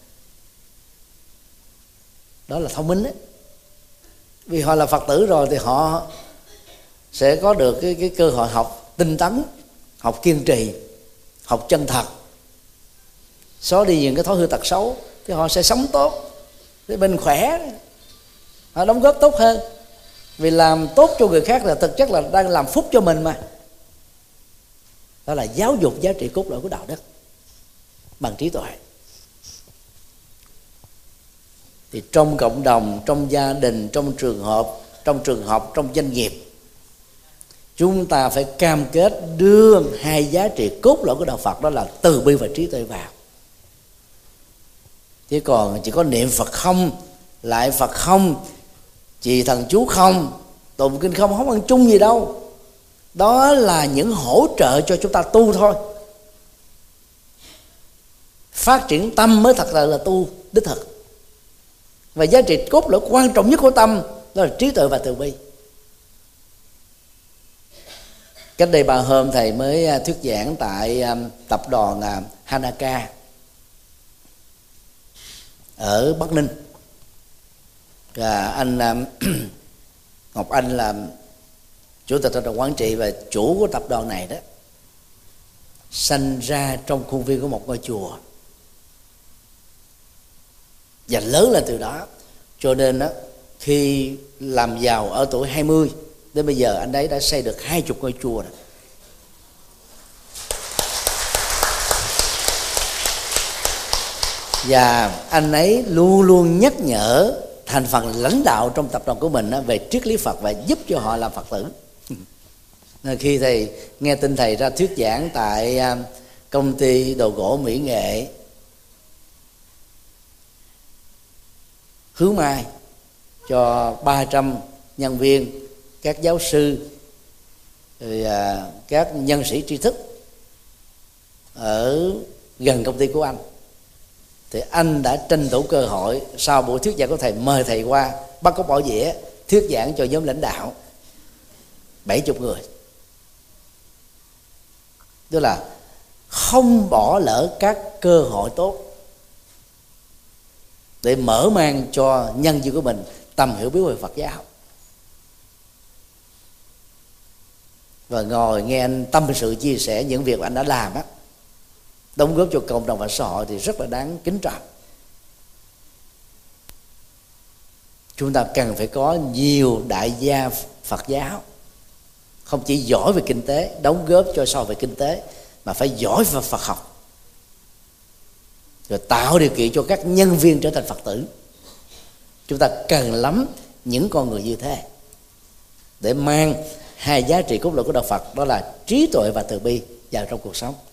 Đó là thông minh đấy. Vì họ là Phật tử rồi thì họ sẽ có được cái, cái cơ hội học tinh tấn, học kiên trì, học chân thật, xóa đi những cái thói hư tật xấu, thì họ sẽ sống tốt, để bên khỏe, họ đóng góp tốt hơn. Vì làm tốt cho người khác là thực chất là đang làm phúc cho mình mà. Đó là giáo dục giá trị cốt lõi của đạo đức bằng trí tuệ. Thì trong cộng đồng, trong gia đình, trong trường hợp, trong trường học, trong doanh nghiệp, chúng ta phải cam kết đưa hai giá trị cốt lõi của đạo Phật, đó là từ bi và trí tuệ vào. Chứ còn chỉ có niệm Phật không, lại Phật không, trì thần chú không, tụng kinh không, không ăn chung gì đâu. Đó là những hỗ trợ cho chúng ta tu thôi. Phát triển tâm mới thật là, là tu đích thực. Và giá trị cốt lõi quan trọng nhất của tâm đó là trí tuệ và từ bi. Cách đây ba hôm thầy mới thuyết giảng tại tập đoàn Hanaka ở Bắc Ninh. Và anh Ngọc Anh là chủ tịch hội đồng quản trị và chủ của tập đoàn này đó, sanh ra trong khuôn viên của một ngôi chùa và lớn lên từ đó. Cho nên đó, khi làm giàu ở tuổi hai mươi đến bây giờ, anh ấy đã xây được hai chục ngôi chùa rồi. Và anh ấy luôn luôn nhắc nhở thành phần lãnh đạo trong tập đoàn của mình về triết lý Phật và giúp cho họ làm Phật tử. Nên khi thầy nghe tin thầy ra thuyết giảng tại công ty đồ gỗ mỹ nghệ Hướng Mai cho ba trăm nhân viên, các giáo sư, rồi các nhân sĩ tri thức ở gần công ty của anh, thì anh đã tranh thủ cơ hội sau buổi thuyết giảng của thầy mời thầy qua bắt cóc bỏ dĩa thuyết giảng cho nhóm lãnh đạo bảy mươi người. Tức là không bỏ lỡ các cơ hội tốt để mở mang cho nhân viên của mình tầm hiểu biết về Phật giáo. Và ngồi nghe anh tâm sự chia sẻ những việc anh đã làm á, đóng góp cho cộng đồng và xã hội, thì rất là đáng kính trọng. Chúng ta cần phải có nhiều đại gia Phật giáo, không chỉ giỏi về kinh tế, đóng góp cho xã hội về kinh tế, mà phải giỏi về Phật học, rồi tạo điều kiện cho các nhân viên trở thành Phật tử. Chúng ta cần lắm những con người như thế để mang hai giá trị cốt lõi của đạo Phật, đó là trí tuệ và từ bi vào trong cuộc sống.